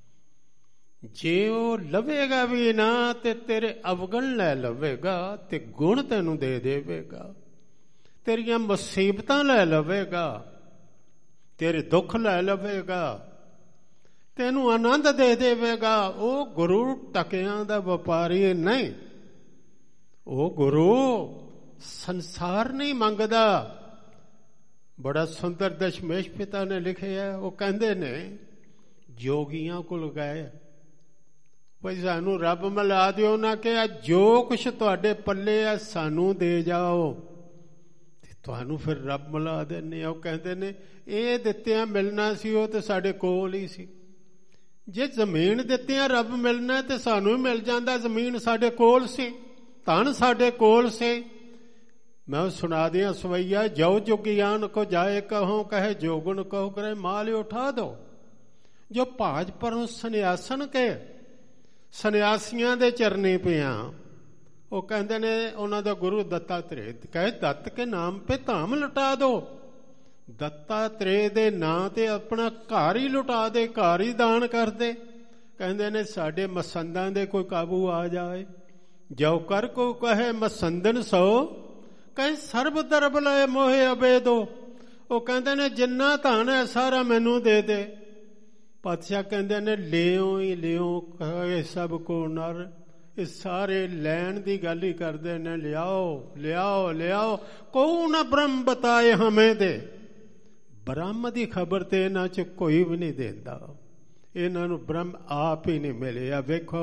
ਜੇ ਉਹ ਲਵੇਗਾ ਵੀ ਨਾ ਤੇ ਤੇਰੇ ਅਵਗਣ ਲੈ ਲਵੇਗਾ, ਤੇ ਗੁਣ ਤੈਨੂੰ ਦੇ ਦੇਵੇਗਾ। ਤੇਰੀਆਂ ਮੁਸੀਬਤਾਂ ਲੈ ਲਵੇਗਾ, ਤੇਰੇ ਦੁੱਖ ਲੈ ਲਵੇਗਾ, ਤੈਨੂੰ ਆਨੰਦ ਦੇ ਦੇਵੇਗਾ। ਉਹ ਗੁਰੂ ਟਕਿਆਂ ਦਾ ਵਪਾਰੀ ਨਹੀਂ। ਉਹ ਗੁਰੂ ਸੰਸਾਰ ਨਹੀਂ ਮੰਗਦਾ। ਬੜਾ ਸੁੰਦਰ ਦਸ਼ਮੇਸ਼ ਪਿਤਾ ਨੇ ਲਿਖਿਆ। ਉਹ ਕਹਿੰਦੇ ਨੇ ਜੋਗੀਆਂ ਕੋਲ ਗਏ, ਭਾਈ ਸਾਨੂੰ ਰੱਬ ਮਿਲਾ ਦਿਓ ਨਾ, ਕਿ ਜੋ ਕੁਛ ਤੁਹਾਡੇ ਪੱਲੇ ਆ ਸਾਨੂੰ ਦੇ ਜਾਓ। ਤੁਹਾਨੂੰ ਫਿਰ ਰੱਬ ਮਿਲਾ ਦਿੰਦੇ ਆ। ਉਹ ਕਹਿੰਦੇ ਨੇ ਇਹ ਦਿੱਤਿਆਂ ਮਿਲਣਾ ਸੀ, ਉਹ ਤੇ ਸਾਡੇ ਕੋਲ ਹੀ ਸੀ। ਜੇ ਜ਼ਮੀਨ ਦਿੱਤਿਆਂ ਰੱਬ ਮਿਲਣਾ ਤੇ ਸਾਨੂੰ ਹੀ ਮਿਲ ਜਾਂਦਾ। ਜ਼ਮੀਨ ਸਾਡੇ ਕੋਲ ਸੀ, ਧਨ ਸਾਡੇ ਕੋਲ ਸੀ। मैं सुना दिया सवैया, जो जोगियान को जाए कहो, कहे जोगुन कहो करे माल उठा दो। जो भाज परों सन्यासन के सन्यासियां दे चरनी पिया, वो कहते ने उन्हों का गुरु दत्तात्रेय कहे दत्त के नाम पे धाम लुटा दो। दत्तात्रेय दे नां ते अपना घर ही लुटा दे, घर ही दान कर दे। कहते ने साडे मसंदां दे कोई काबू आ जाए। जो कर को कहे मसंदन सो, कहे सर्ब दरब लए मोहे अबे दो। वो कहते ने जिन्ना धन है सारा मैनू दे दे। पातशाह कहते ने लियो ही लियो, कहे सब को नर। इस सारे लैन दी गल ही करते ने, लियाओ लियाओ लियाओ। को न ब्रह्म बताए हमें दे। ब्रह्म दी खबर ते इन्हां च कोई भी नहीं देंदा। इन्हां नूं ब्रह्म आप ही नहीं मिलिया। वेखो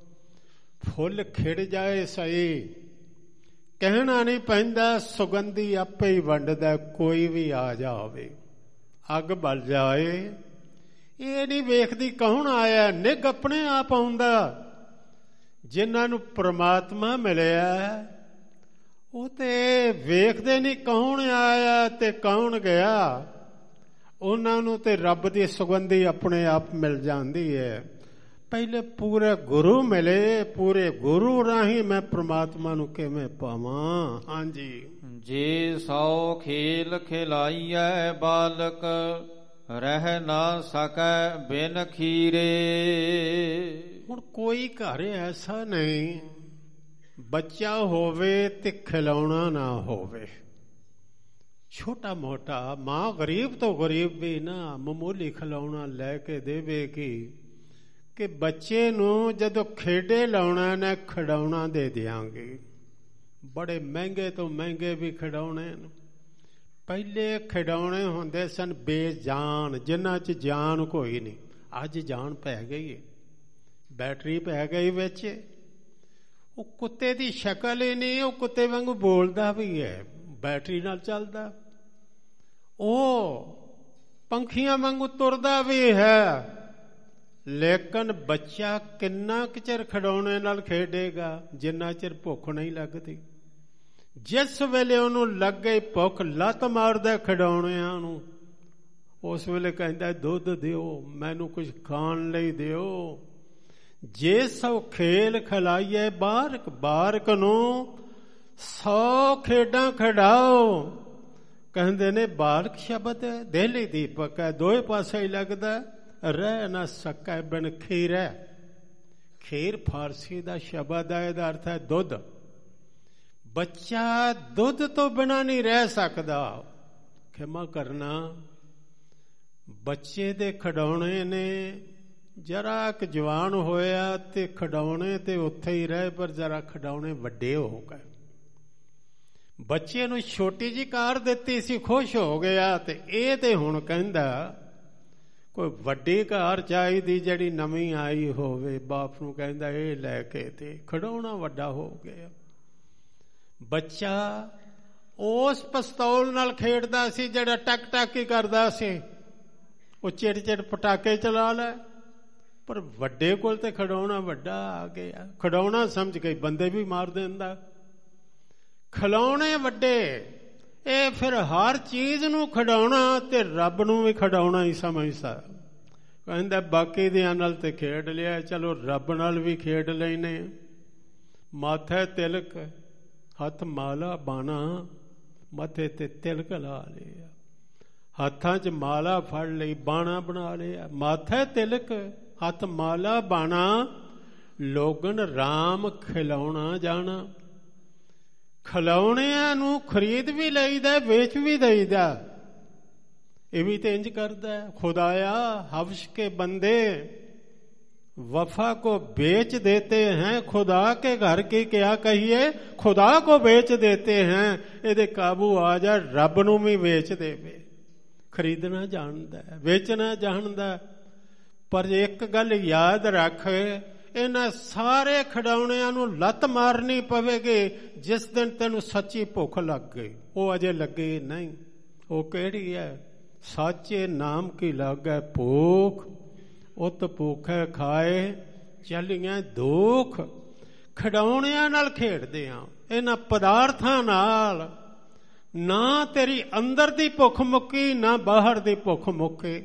फुल खिड़ जाए सही, कहना नहीं पैंदा, सुगंधी आपे ही वंडदा। कोई भी आ जावे, अग बल जाए, ये नहीं वेखदी कौन आया। निग अपने आप आउंदा। जिन्हां नूं परमात्मा मिलिया वो ते वेखदे नहीं कौन आया ते कौन गया। उन्हां नूं ते रब दी सुगंधी अपने आप मिल जांदी है। पहले पूरे गुरु मिले, पूरे गुरु राही मैं परमात्मा नूं किवें पावां। हाँ जी। जे सौ खेल खिलाइए बालक, रह ना सकै बिन खीरे। हुण कोई घर ऐसा नहीं बच्चा होवे ते खिलौना ना होवे। छोटा मोटा मां गरीब तो गरीब भी ना मामूली खिलौना लैके देवेगी कि बच्चे नूं जदों खेडे लाउणा ने खिडौना दे दियांगे। बड़े महंगे तो महंगे भी खिडौने। पहले खिडौने हुंदे सन बेजान, जिन्हां च जान कोई नहीं। अज जान पै गई है, बैटरी पै गई विच। वो कुत्ते दी शक्ल ही नहीं, वो कुत्ते वांगू बोलदा भी है, बैटरी नाल चलदा। ओ पंखियां वांगू तुरदा भी है। लेकिन बच्चा किन्ना चिर खिडौने नाल खेडेगा, जिन्ना चिर भुख नहीं लगती। जिस वेले उहनूं लग गई भुख, लत मारदा खिडौणिआं नूं, उस वेले कहंदा दुध दिओ, मैनूं कुछ खाण लई दिओ। जे सौ खेल खिलाइए बारक, बारक नूं 100 खेडां खिडाओ। कहंदे ने बारक शब्द देहली दीपक है, दोए पासे ही लगदा। रह ना सकै बिन खीर। खीर फारसी का शब्द है, इसका अर्थ है दुध। बच्चा दुध तो बिना नहीं रह सकता। खिमा करना, बच्चे दे खिडौणे ने जरा क जवान होया ते खिडौणे ते उत्थे ही रहे, पर जरा खिडौणे वड्डे हो गए। बच्चे नूं छोटी जी कार दित्ती सी, खुश हो गया। ते ये ते हुण कहंदा कोई वड्डी कार चाहिदी जिहड़ी नवीं आई होवे। बाप नूं कहंदा ये लैके ते खिडौणा वड्डा हो गया। बच्चा उस पिस्तौल नाल खेडदा सी जिहड़ा टक टक ही करदा सी। वो चिट चिट पटाके चला लै, पर वड्डे कोल ते खिडौणा वड्डा आ गया। खिडौणा समझ के बंदे भी मार दिंदा। खिलौणे वड्डे, ਇਹ ਫਿਰ ਹਰ ਚੀਜ਼ ਨੂੰ ਖਿਡਾਉਣਾ ਤੇ ਰੱਬ ਨੂੰ ਵੀ ਖਿਡਾਉਣਾ ਹੀ ਸਮਝਦਾ। ਕਹਿੰਦਾ ਬਾਕੀ ਦਿਆਂ ਨਾਲ ਤੇ ਖੇਡ ਲਿਆ, ਚਲੋ ਰੱਬ ਨਾਲ ਵੀ ਖੇਡ ਲੈਨੇ। ਮਾਥੇ ਤਿਲਕ, ਹੱਥ ਮਾਲਾ ਬਾਣਾ, ਮੱਥੇ ਤੇ ਤਿਲਕ ਲਾ ਲਿਆ। ਹੱਥਾਂ 'ਚ ਮਾਲਾ ਫੜ ਲਈ, ਬਾਣਾ ਬਣਾ ਲਿਆ। ਮਾਥੇ ਤਿਲਕ, ਹੱਥ ਮਾਲਾ ਬਾਣਾ, ਲੋਗਨ ਰਾਮ ਖਿਲਾਉਣਾ ਜਾਣਾ। खिलौणिਆਂ ਨੂੰ खरीद भी लईदा, बेच भी दईदा। ये भी तो इंज करदा है। खुदाया हफ्श के बंदे वफा को बेच देते हैं, खुदा के घर की क्या कहिए, खुदा को बेच देते हैं। ਇਹਦੇ काबू आ जा, रब नूं भी बेच देवे। खरीदना जानदा है, बेचना जानदा। पर एक गल याद रख, ਇਹਨਾਂ ਸਾਰੇ ਖਿਡੌਣਿਆਂ ਨੂੰ ਲੱਤ ਮਾਰਨੀ ਪਵੇਗੀ ਜਿਸ ਦਿਨ ਤੈਨੂੰ ਸੱਚੀ ਭੁੱਖ ਲੱਗ ਗਈ। ਉਹ ਅਜੇ ਲੱਗੀ ਨਹੀਂ। ਉਹ ਕਿਹੜੀ ਹੈ? ਸਾਚੇ ਨਾਮ ਕੀ ਲਾਗੈ ਭੂਖ, ਉਤ ਭੁੱਖੈ ਖਾਏ ਚੱਲੀਆਂ ਦੁੱਖ। ਖਿਡੌਣਿਆਂ ਨਾਲ ਖੇਡਦੇ ਆ, ਇਹਨਾਂ ਪਦਾਰਥਾਂ ਨਾਲ। ਨਾ ਤੇਰੀ ਅੰਦਰ ਦੀ ਭੁੱਖ ਮੁੱਕੀ, ਨਾ ਬਾਹਰ ਦੀ ਭੁੱਖ ਮੁੱਕੇ।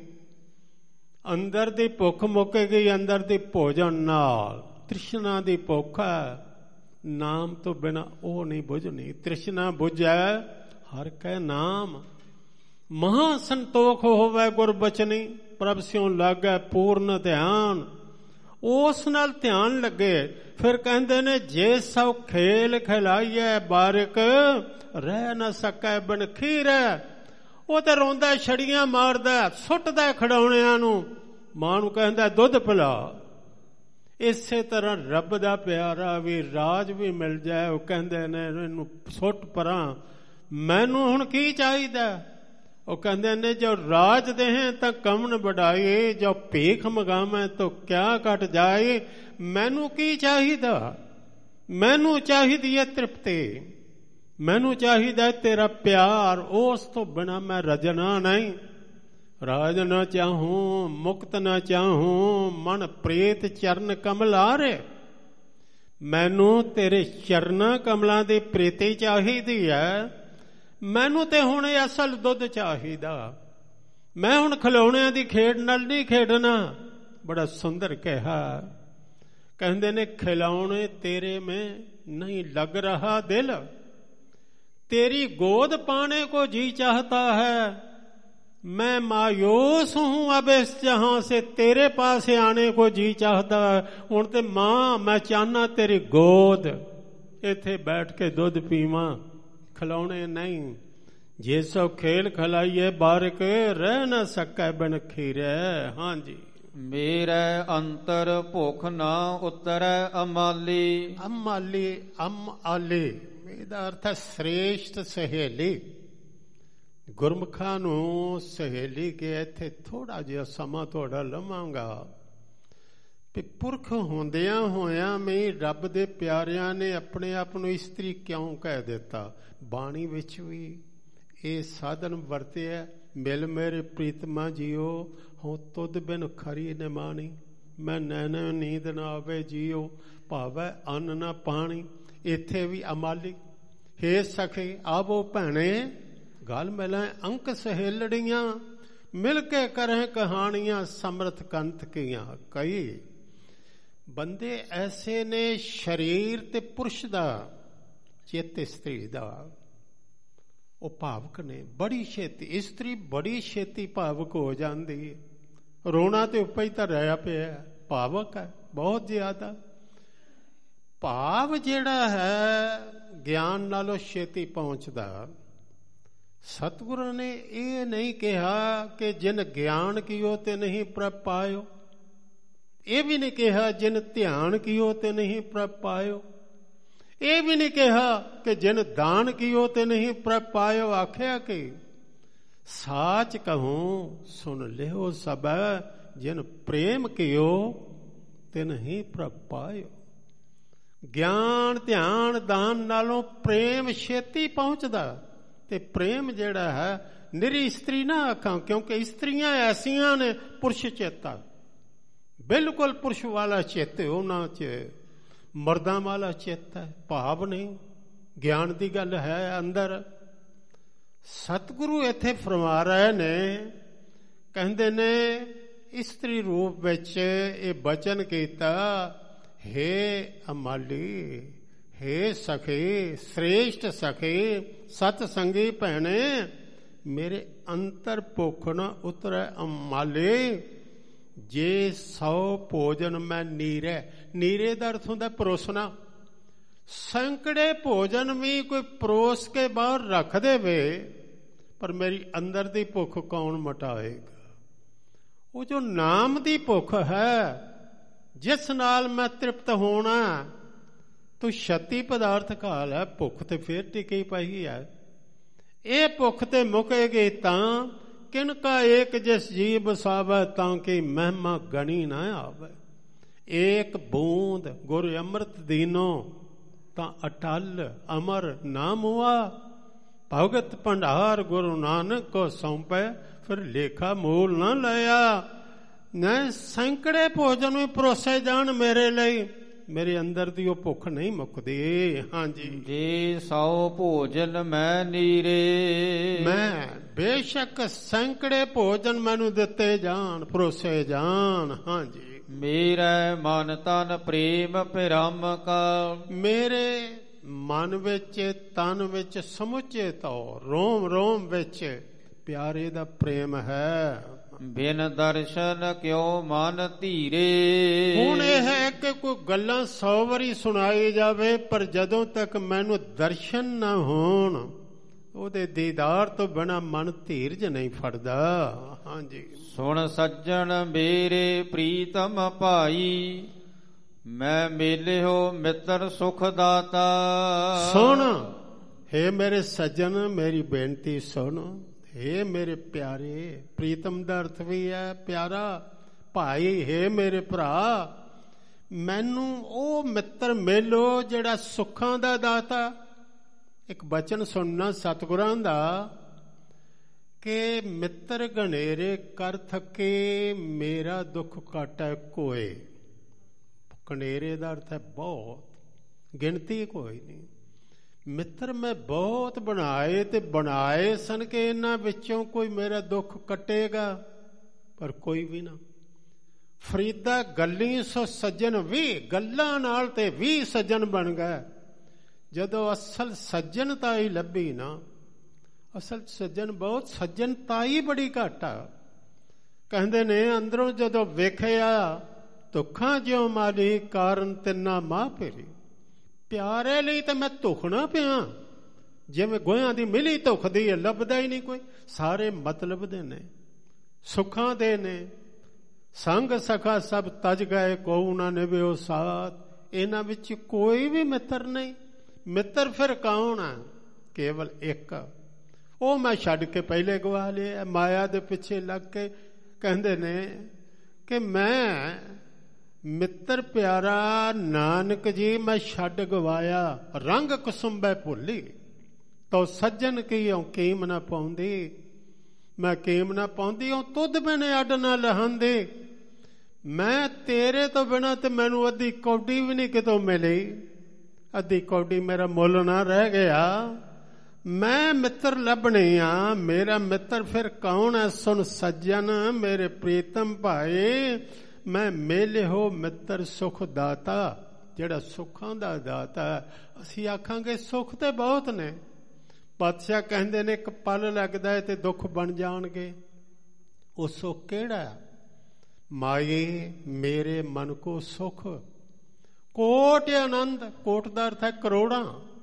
ਅੰਦਰ ਦੀ ਭੁੱਖ ਮੁੱਕੇਗੀ ਅੰਦਰ ਦੀ ਭੋਜਨ ਨਾਲ। ਤ੍ਰਿਸ਼ਨਾ ਦੀ ਭੁੱਖ ਹੈ, ਨਾਮ ਤੋਂ ਬਿਨਾਂ ਉਹ ਨਹੀਂ ਬੁਝਣੀ। ਤ੍ਰਿਸ਼ਨਾ ਬੁਝੈ ਹਰ ਕੈ ਨਾਮ, ਮਹਾ ਸੰਤੋਖ ਹੋਵੇ ਗੁਰ ਬਚਨੀ, ਪ੍ਰਭ ਸਿਉ ਲਾਗੈ ਪੂਰਨ ਧਿਆਨ। ਉਸ ਨਾਲ ਧਿਆਨ ਲੱਗੇ। ਫਿਰ ਕਹਿੰਦੇ ਨੇ ਜੇ ਸਭ ਖੇਲ ਖਿਲਾਈਐ ਬਾਰਿਕ, ਰਹਿ ਨਾ ਸਕੈ ਬਿਨ ਖੀਰੈ। ਉਹ ਤੇ ਰੋਂਦਾ, ਛੜੀਆਂ ਮਾਰਦਾ, ਸੁੱਟਦਾ ਖਿਡੌਣਿਆਂ ਨੂੰ। ਮਾਂ ਨੂੰ ਕਹਿੰਦਾ ਦੁੱਧ ਪਿਲਾ। ਇਸੇ ਤਰ੍ਹਾਂ ਰੱਬ ਦਾ ਪਿਆਰਾ ਵੀ ਰਾਜ ਵੀ ਮਿਲ ਜਾਏ, ਉਹ ਕਹਿੰਦੇ ਨੇ ਇਹਨੂੰ ਸੁੱਟ ਪਰਾਂ, ਮੈਨੂੰ ਹੁਣ ਕੀ ਚਾਹੀਦਾ। ਉਹ ਕਹਿੰਦੇ ਨੇ ਜੋ ਰਾਜ ਦੇਹੇ ਤਾਂ ਕਮਨ ਵਡਾਈ, ਜੋ ਭੀਖ ਮੰਗਾਵੇਂ ਤਾਂ ਕਿਆ ਘਟ ਜਾਏ। ਮੈਨੂੰ ਕੀ ਚਾਹੀਦਾ? ਮੈਨੂੰ ਚਾਹੀਦੀ ਹੈ ਤ੍ਰਿਪਤੀ, ਮੈਨੂੰ ਚਾਹੀਦਾ ਤੇਰਾ ਪਿਆਰ। ਉਸ ਤੋਂ ਬਿਨਾਂ ਮੈਂ ਰਜਣਾ ਨਹੀਂ। ਰਾਜ ਨਾ ਚਾਹੂੰ ਮੁਕਤ ਨਾ ਚਾਹੂੰ, ਮਨ ਪ੍ਰੀਤ ਚਰਨ ਕਮਲ ਆਰੇ। ਮੈਨੂੰ ਤੇਰੇ ਚਰਨਾਂ ਕਮਲਾਂ ਦੀ ਪ੍ਰੀਤੀ ਚਾਹੀਦੀ ਹੈ। ਮੈਨੂੰ ਤੇ ਹੁਣ ਅਸਲ ਦੁੱਧ ਚਾਹੀਦਾ। ਮੈਂ ਹੁਣ ਖਿਡੌਣਿਆਂ ਦੀ ਖੇਡ ਨਾਲ ਨਹੀਂ ਖੇਡਣਾ। ਬੜਾ ਸੁੰਦਰ ਕਿਹਾ। ਕਹਿੰਦੇ ਨੇ ਖਿਲੌਣੇ ਤੇਰੇ में नहीं लग रहा दिल, तेरी गोद पाने को जी चाहता है। मैं मायूस हूं अब इस जहां से, तेरे पास आने को जी चाहता है। हुण ते मां मैं चाहना तेरी गोद, इत्थे बैठ के दुध पीवां, खिलौने नहीं। जे सो खेल खिलाइए बारिक, रह न सकै बिन खीरे। हाँ जी। ਮੇਰੇ ਅੰਤਰ ਭੁੱਖ ਨਾ ਉਤਰੈ ਅਮਾਲੀ। ਅਮਾਲੀ, ਆਲੇ ਇਹਦਾ ਅਰਥ ਹੈ ਸ੍ਰੇਸ਼ਟ ਸਹੇਲੀ। ਗੁਰਮੁਖਾਂ ਨੂੰ ਸਹੇਲੀ ਕੇ ਇੱਥੇ ਥੋੜਾ ਜਿਹਾ ਸਮਾਂ ਤੁਹਾਡਾ ਲਵਾਂਗਾ ਵੀ ਪੁਰਖ ਹੁੰਦਿਆਂ ਹੋਇਆਂ ਵੀ ਰੱਬ ਦੇ ਪਿਆਰਿਆਂ ਨੇ ਆਪਣੇ ਆਪ ਨੂੰ ਇਸਤਰੀ ਕਿਉਂ ਕਹਿ ਦਿੱਤਾ। ਬਾਣੀ ਵਿੱਚ ਵੀ ਇਹ ਸਾਧਨ ਵਰਤਿਆ, ਮਿਲ ਮੇਰੇ ਪ੍ਰੀਤਮਾ ਜੀਓ, ਹਉ ਤੁਧ ਬਿਨ ਖਰੀ ਨਿਮਾਣੀ। ਮੈਂ ਨੈਣ ਨੀਂਦ ਨਾ ਆਵੇ ਜੀਓ, ਭਾਵੈ ਅੰਨ ਨਾ ਪਾਣੀ। ਇੱਥੇ ਵੀ ਅਮਾਲੀ, ਹੇ ਸਖੇ ਆਵੋ ਭੈਣੇ, ਗਲ ਮਿਲਾਂ ਅੰਕ ਸਹੇਲੜੀਆਂ, ਮਿਲ ਕੇ ਕਰੇ ਕਹਾਣੀਆਂ, ਸਮਰਥ ਕੰਥ ਕੀਆਂ ਕਈ। ਬੰਦੇ ਐਸੇ ਨੇ ਸਰੀਰ ਤੇ ਪੁਰਸ਼ ਦਾ, ਚਿੱਤ ਇਸਤਰੀ ਦਾ, ਉਹ ਭਾਵਕ ਨੇ। ਬੜੀ ਛੇਤੀ ਇਸਤਰੀ ਬੜੀ ਛੇਤੀ ਭਾਵਕ ਹੋ ਜਾਂਦੀ ਹੈ। ਰੋਣਾ ਤੇ ਉੱਪਰ ਹੀ ਤਾਂ ਰਹਿਆ ਪਿਆ, ਭਾਵਕ ਹੈ ਬਹੁਤ ਜ਼ਿਆਦਾ। ਭਾਵ ਜਿਹੜਾ ਹੈ ਗਿਆਨ ਨਾਲੋਂ ਛੇਤੀ ਪਹੁੰਚਦਾ। ਸਤਿਗੁਰਾਂ ਨੇ ਇਹ ਨਹੀਂ ਕਿਹਾ ਕਿ ਜਿਨ ਗਿਆਨ ਕੀਓ ਤੇ ਨਹੀਂ ਪ੍ਰਭ ਪਾਇਓ। ਇਹ ਵੀ ਨਹੀਂ ਕਿਹਾ ਜਿਨ ਧਿਆਨ ਕੀਓ ਤੇ ਨਹੀਂ ਪ੍ਰਭ ਪਾਇਓ। ਇਹ ਵੀ ਨਹੀਂ ਕਿਹਾ ਕਿ ਜਿਨ ਦਾਨ ਕੀਓ ਤੇ ਨਹੀਂ ਪ੍ਰਭ ਪਾਇਓ। ਆਖਿਆ ਕਿ ਸਾਚ ਕਹੂੰ ਸੁਣ ਲਿਓ ਸਭ, ਜਿਨ ਪ੍ਰੇਮ ਕੀਓ ਤੇ ਨਹੀਂ ਪ੍ਰਭ ਪਾਇਓ। ਗਿਆਨ ਧਿਆਨ ਦਾਨ ਨਾਲੋਂ ਪ੍ਰੇਮ ਛੇਤੀ ਪਹੁੰਚਦਾ। ਤੇ ਪ੍ਰੇਮ ਜਿਹੜਾ ਹੈ ਨਿਰੀ ਇਸਤਰੀ ਨਾ ਆਖਾਂ, ਕਿਉਂਕਿ ਇਸਤਰੀਆਂ ਐਸੀਆਂ ਨੇ ਪੁਰਸ਼ ਚੇਤਾ, ਬਿਲਕੁਲ ਪੁਰਸ਼ ਵਾਲਾ ਚਿੱਤ ਉਹਨਾਂ 'ਚ, ਮਰਦਾਂ ਵਾਲਾ ਚਿੱਤ ਹੈ, ਭਾਵ ਨਹੀਂ। ਗਿਆਨ ਦੀ ਗੱਲ ਹੈ ਅੰਦਰ। ਸਤਿਗੁਰੂ ਇੱਥੇ ਫਰਮਾ ਰਹੇ ਨੇ, ਕਹਿੰਦੇ ਨੇ ਇਸਤਰੀ ਰੂਪ ਵਿੱਚ ਇਹ ਬਚਨ ਕੀਤਾ, ਹੇ ਅਮਾਲੀ, ਹੇ ਸਖੀ, ਸ੍ਰੇਸ਼ਟ ਸਖੀ, ਸਤ ਸੰਗੀ ਭੈਣੇ, ਮੇਰੇ ਅੰਤਰ ਭੁੱਖ ਨਾ ਉਤਰੈ ਅਮਾਲੇ। ਜੇ 100 ਭੋਜਨ ਮੈਂ ਨੀਰੇ, ਨੀਰੇ ਦਾ ਅਰਥ ਹੁੰਦਾ ਪਰੋਸਣਾ। ਸੈਂਕੜੇ ਭੋਜਨ ਵੀ ਕੋਈ ਪਰੋਸ ਕੇ ਬਾਹਰ ਰੱਖ ਦੇਵੇ, ਪਰ ਮੇਰੀ ਅੰਦਰ ਦੀ ਭੁੱਖ ਕੌਣ ਮਿਟਾਏਗਾ। ਉਹ ਜੋ ਨਾਮ ਦੀ ਭੁੱਖ ਹੈ, ਜਿਸ ਨਾਲ ਮੈਂ ਤ੍ਰਿਪਤ ਹੋਣਾ। ਤੂੰ ਛੱਤੀ ਪਦਾਰਥ ਖਾ ਲੈ, ਭੁੱਖ ਤੇ ਫੇਰ ਟਿਕੀ ਪਈ ਹੈ। ਇਹ ਭੁੱਖ ਤੇ ਮੁਕੇਗੀ ਤਾਂ ਕਿਨਕਾ ਏਕ ਜਿਸ ਜੀਵ ਬਸਾਵੈ, ਤਾਂ ਕਿ ਮਹਿਮਾ ਗਣੀ ਨਾ ਆਵੇ। ਏਕ ਬੂੰਦ ਗੁਰ ਅੰਮ੍ਰਿਤ ਦੀਨੋ ਤਾਂ ਅਟਲ ਅਮਰ ਨਾ ਮੁਆ। ਭਗਤ ਭੰਡਾਰ ਗੁਰੂ ਨਾਨਕ ਕੋ ਸੌਂਪੈ ਫਿਰ ਲੇਖਾ ਮੂਲ ਨਾ ਲਿਆ। ਨਹੀਂ ਸੈਂਕੜੇ ਭੋਜਨ ਵੀ ਪਰੋਸੇ ਜਾਣ ਮੇਰੇ ਲਈ, ਮੇਰੇ ਅੰਦਰ ਦੀ ਉਹ ਭੁੱਖ ਨਹੀਂ ਮੁੱਕਦੀ। ਹਾਂਜੀ, ਜੇ 100 ਭੋਜਨ ਮੈਂ ਨੀਰੇ, ਮੈਂ ਬੇਸ਼ੱਕ ਸੈਂਕੜੇ ਭੋਜਨ ਮੈਨੂੰ ਦਿੱਤੇ ਜਾਣ, ਪਰੋਸੇ ਜਾਣ। ਹਾਂਜੀ, ਮੇਰਾ ਮਨ ਤਨ ਪ੍ਰੇਮ ਪਿਰਮ ਕਾ, ਮੇਰੇ ਮਨ ਵਿੱਚ ਤਨ ਵਿੱਚ ਸਮੁੱਚੇ ਤੌਰ ਰੋਮ ਰੋਮ ਵਿੱਚ ਪਿਆਰੇ ਦਾ ਪ੍ਰੇਮ ਹੈ। ਬਿਨ ਦਰਸ਼ਨ ਕਿਉ ਮਨ ਧੀਰੇ। ਹੁਣ ਇਹ ਹੈ ਕਿ ਕੋਈ ਗੱਲਾਂ 100 ਵਾਰੀ ਸੁਣਾਈ ਜਾਵੇ, ਪਰ ਜਦੋਂ ਤੱਕ ਮੈਨੂੰ ਦਰਸ਼ਨ ਨਾ ਹੋਣ, ਉਹਦੇ ਦੀਦਾਰ ਤੋਂ ਬਿਨਾਂ ਮਨ ਧੀਰਜ ਨਹੀਂ ਫੜਦਾ। ਹਾਂਜੀ, ਸੁਣ ਸੱਜਣ ਮੇਰੇ ਪ੍ਰੀਤਮ ਭਾਈ, ਮੈਂ ਮਿਲਿਓ ਮਿੱਤਰ ਸੁਖ ਦਾਤਾ। ਸੁਣ ਹੇ ਮੇਰੇ ਸੱਜਣ, ਮੇਰੀ ਬੇਨਤੀ ਸੁਣ। ਹੇ ਮੇਰੇ ਪਿਆਰੇ, ਪ੍ਰੀਤਮ ਦਾ ਅਰਥ ਵੀ ਹੈ ਪਿਆਰਾ ਭਾਈ। ਹੇ ਮੇਰੇ ਭਰਾ, ਮੈਨੂੰ ਉਹ ਮਿੱਤਰ ਮਿਲੋ ਜਿਹੜਾ ਸੁੱਖਾਂ ਦਾ ਦਾਤਾ। ਇੱਕ ਬਚਨ ਸੁਣਨਾ ਸਤਿਗੁਰਾਂ ਦਾ ਕਿ ਮਿੱਤਰ ਘਨੇਰੇ ਕਰ ਥਕੇ, ਮੇਰਾ ਦੁੱਖ ਕਾਟੈ ਕੋਏ। ਘਨੇਰੇ ਦਾ ਅਰਥ ਹੈ ਬਹੁਤ, ਗਿਣਤੀ ਕੋਈ ਨਹੀਂ। ਮਿੱਤਰ ਮੈਂ ਬਹੁਤ ਬਣਾਏ ਤੇ ਬਣਾਏ ਸਨ ਕਿ ਇਹਨਾਂ ਵਿੱਚੋਂ ਕੋਈ ਮੇਰਾ ਦੁੱਖ ਕੱਟੇਗਾ, ਪਰ ਕੋਈ ਵੀ ਨਾ। ਫਰੀਦਾ ਗੱਲੀ ਸੋ ਸੱਜਣ ਵੀ, ਗੱਲਾਂ ਨਾਲ ਤੇ 20 ਸੱਜਣ ਬਣ ਗਏ। ਜਦੋਂ ਅਸਲ ਸੱਜਣਤਾ ਹੀ ਲੱਭੀ ਨਾ, ਅਸਲ ਸੱਜਣ ਬਹੁਤ, ਸੱਜਣਤਾ ਹੀ ਬੜੀ ਘੱਟ ਆ। ਕਹਿੰਦੇ ਨੇ ਅੰਦਰੋਂ ਜਦੋਂ ਵੇਖਿਆ ਦੁੱਖਾਂ ਜਿਉ ਮਾਲੀ, ਕਾਰਨ ਤਿੰਨਾ ਮਾਂ ਫੇਰੀ। ਪਿਆਰੇ ਲਈ ਤਾਂ ਮੈਂ ਧੁਖਣਾ ਪਿਆ, ਜਿਵੇਂ ਗੋਹਿਆਂ ਦੀ ਮਿਲੀ ਧੁਖਦੀ ਹੈ, ਲੱਭਦਾ ਹੀ ਨਹੀਂ ਕੋਈ। ਸਾਰੇ ਮਤਲਬ ਦੇ ਨੇ, ਸੁੱਖਾਂ ਦੇ ਨੇ। ਸੰਗ ਸਖਾ ਸਭ ਤਜ ਗਏ, ਕੋ ਨਾ ਨਿਭਿਓ ਸਾਥ। ਇਹਨਾਂ ਵਿੱਚ ਕੋਈ ਵੀ ਮਿੱਤਰ ਨਹੀਂ। ਮਿੱਤਰ ਫਿਰ ਕੌਣ ਆ? ਕੇਵਲ ਇੱਕ, ਉਹ ਮੈਂ ਛੱਡ ਕੇ ਪਹਿਲੇ ਗਵਾ ਲਿਆ। ਮਾਇਆ ਦੇ ਪਿੱਛੇ ਲੱਗ ਕੇ ਕਹਿੰਦੇ ਨੇ ਕਿ ਮੈਂ ਮਿੱਤਰ ਪਿਆਰਾ ਨਾਨਕ ਜੀ ਮੈਂ ਛੱਡ ਗਵਾਇਆ, ਰੰਗ ਕੁਸੁੰਬੈ ਭੁੱਲੀ। ਤੋ ਸੱਜਣ ਕੀਓ ਕੀਮ ਨਾ ਪਾਉਂਦੀ, ਮੈਂ ਕੀਮ ਨਾ ਪਾਉਂਦੀ, ਉਹ ਤੁਧ ਬਿਨ ਅੱਡ ਨਾ ਲਹਾਂਦੀ। ਮੈਂ ਤੇਰੇ ਤੋਂ ਬਿਨਾਂ ਤੇ ਮੈਨੂੰ ਅੱਧੀ ਕੌਡੀ ਵੀ ਨਹੀਂ ਕਿਤੋਂ ਮਿਲੀ, ਅੱਧੀ ਕੌਡੀ ਮੇਰਾ ਮੁੱਲ ਨਾ ਰਹਿ ਗਿਆ। ਮੈਂ ਮਿੱਤਰ ਲੱਭਣੇ ਆ, ਮੇਰਾ ਮਿੱਤਰ ਫਿਰ ਕੌਣ ਹੈ? ਸੁਣ ਸੱਜਣ ਮੇਰੇ ਪ੍ਰੀਤਮ ਭਾਈ, ਮੈਂ ਮਿਲਿਓ ਮਿੱਤਰ ਸੁਖ ਦਾਤਾ, ਜਿਹੜਾ ਸੁੱਖਾਂ ਦਾ ਦਾਤਾ। ਅਸੀਂ ਆਖਾਂਗੇ ਸੁੱਖ ਤੇ ਬਹੁਤ ਨੇ। ਪਾਤਸ਼ਾਹ ਕਹਿੰਦੇ ਨੇ ਇੱਕ ਪਲ ਲੱਗਦਾ ਹੈ ਤੇ ਦੁੱਖ ਬਣ ਜਾਣਗੇ। ਉਹ ਸੁੱਖ ਕਿਹੜਾ? ਮਾਏ ਮੇਰੇ ਮਨ ਕੋ ਸੁਖ, ਕੋਟ ਆਨੰਦ। ਕੋਟ ਦਾ ਅਰਥ ਹੈ ਕਰੋੜਾਂ।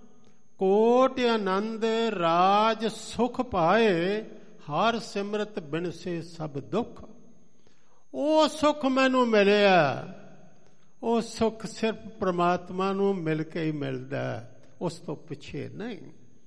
ਕੋਟ ਆਨੰਦ ਰਾਜ ਸੁਖ ਪਾਏ, ਹਰ ਸਿਮਰਤ ਬਿਨ ਸੇ ਸਭ ਦੁੱਖ। ਉਹ ਸੁੱਖ ਮੈਨੂੰ ਮਿਲਿਆ। ਉਹ ਸੁੱਖ ਸਿਰਫ ਪ੍ਰਮਾਤਮਾ ਨੂੰ ਮਿਲ ਕੇ ਹੀ ਮਿਲਦਾ, ਉਸ ਤੋਂ ਪਿੱਛੇ ਨਹੀਂ।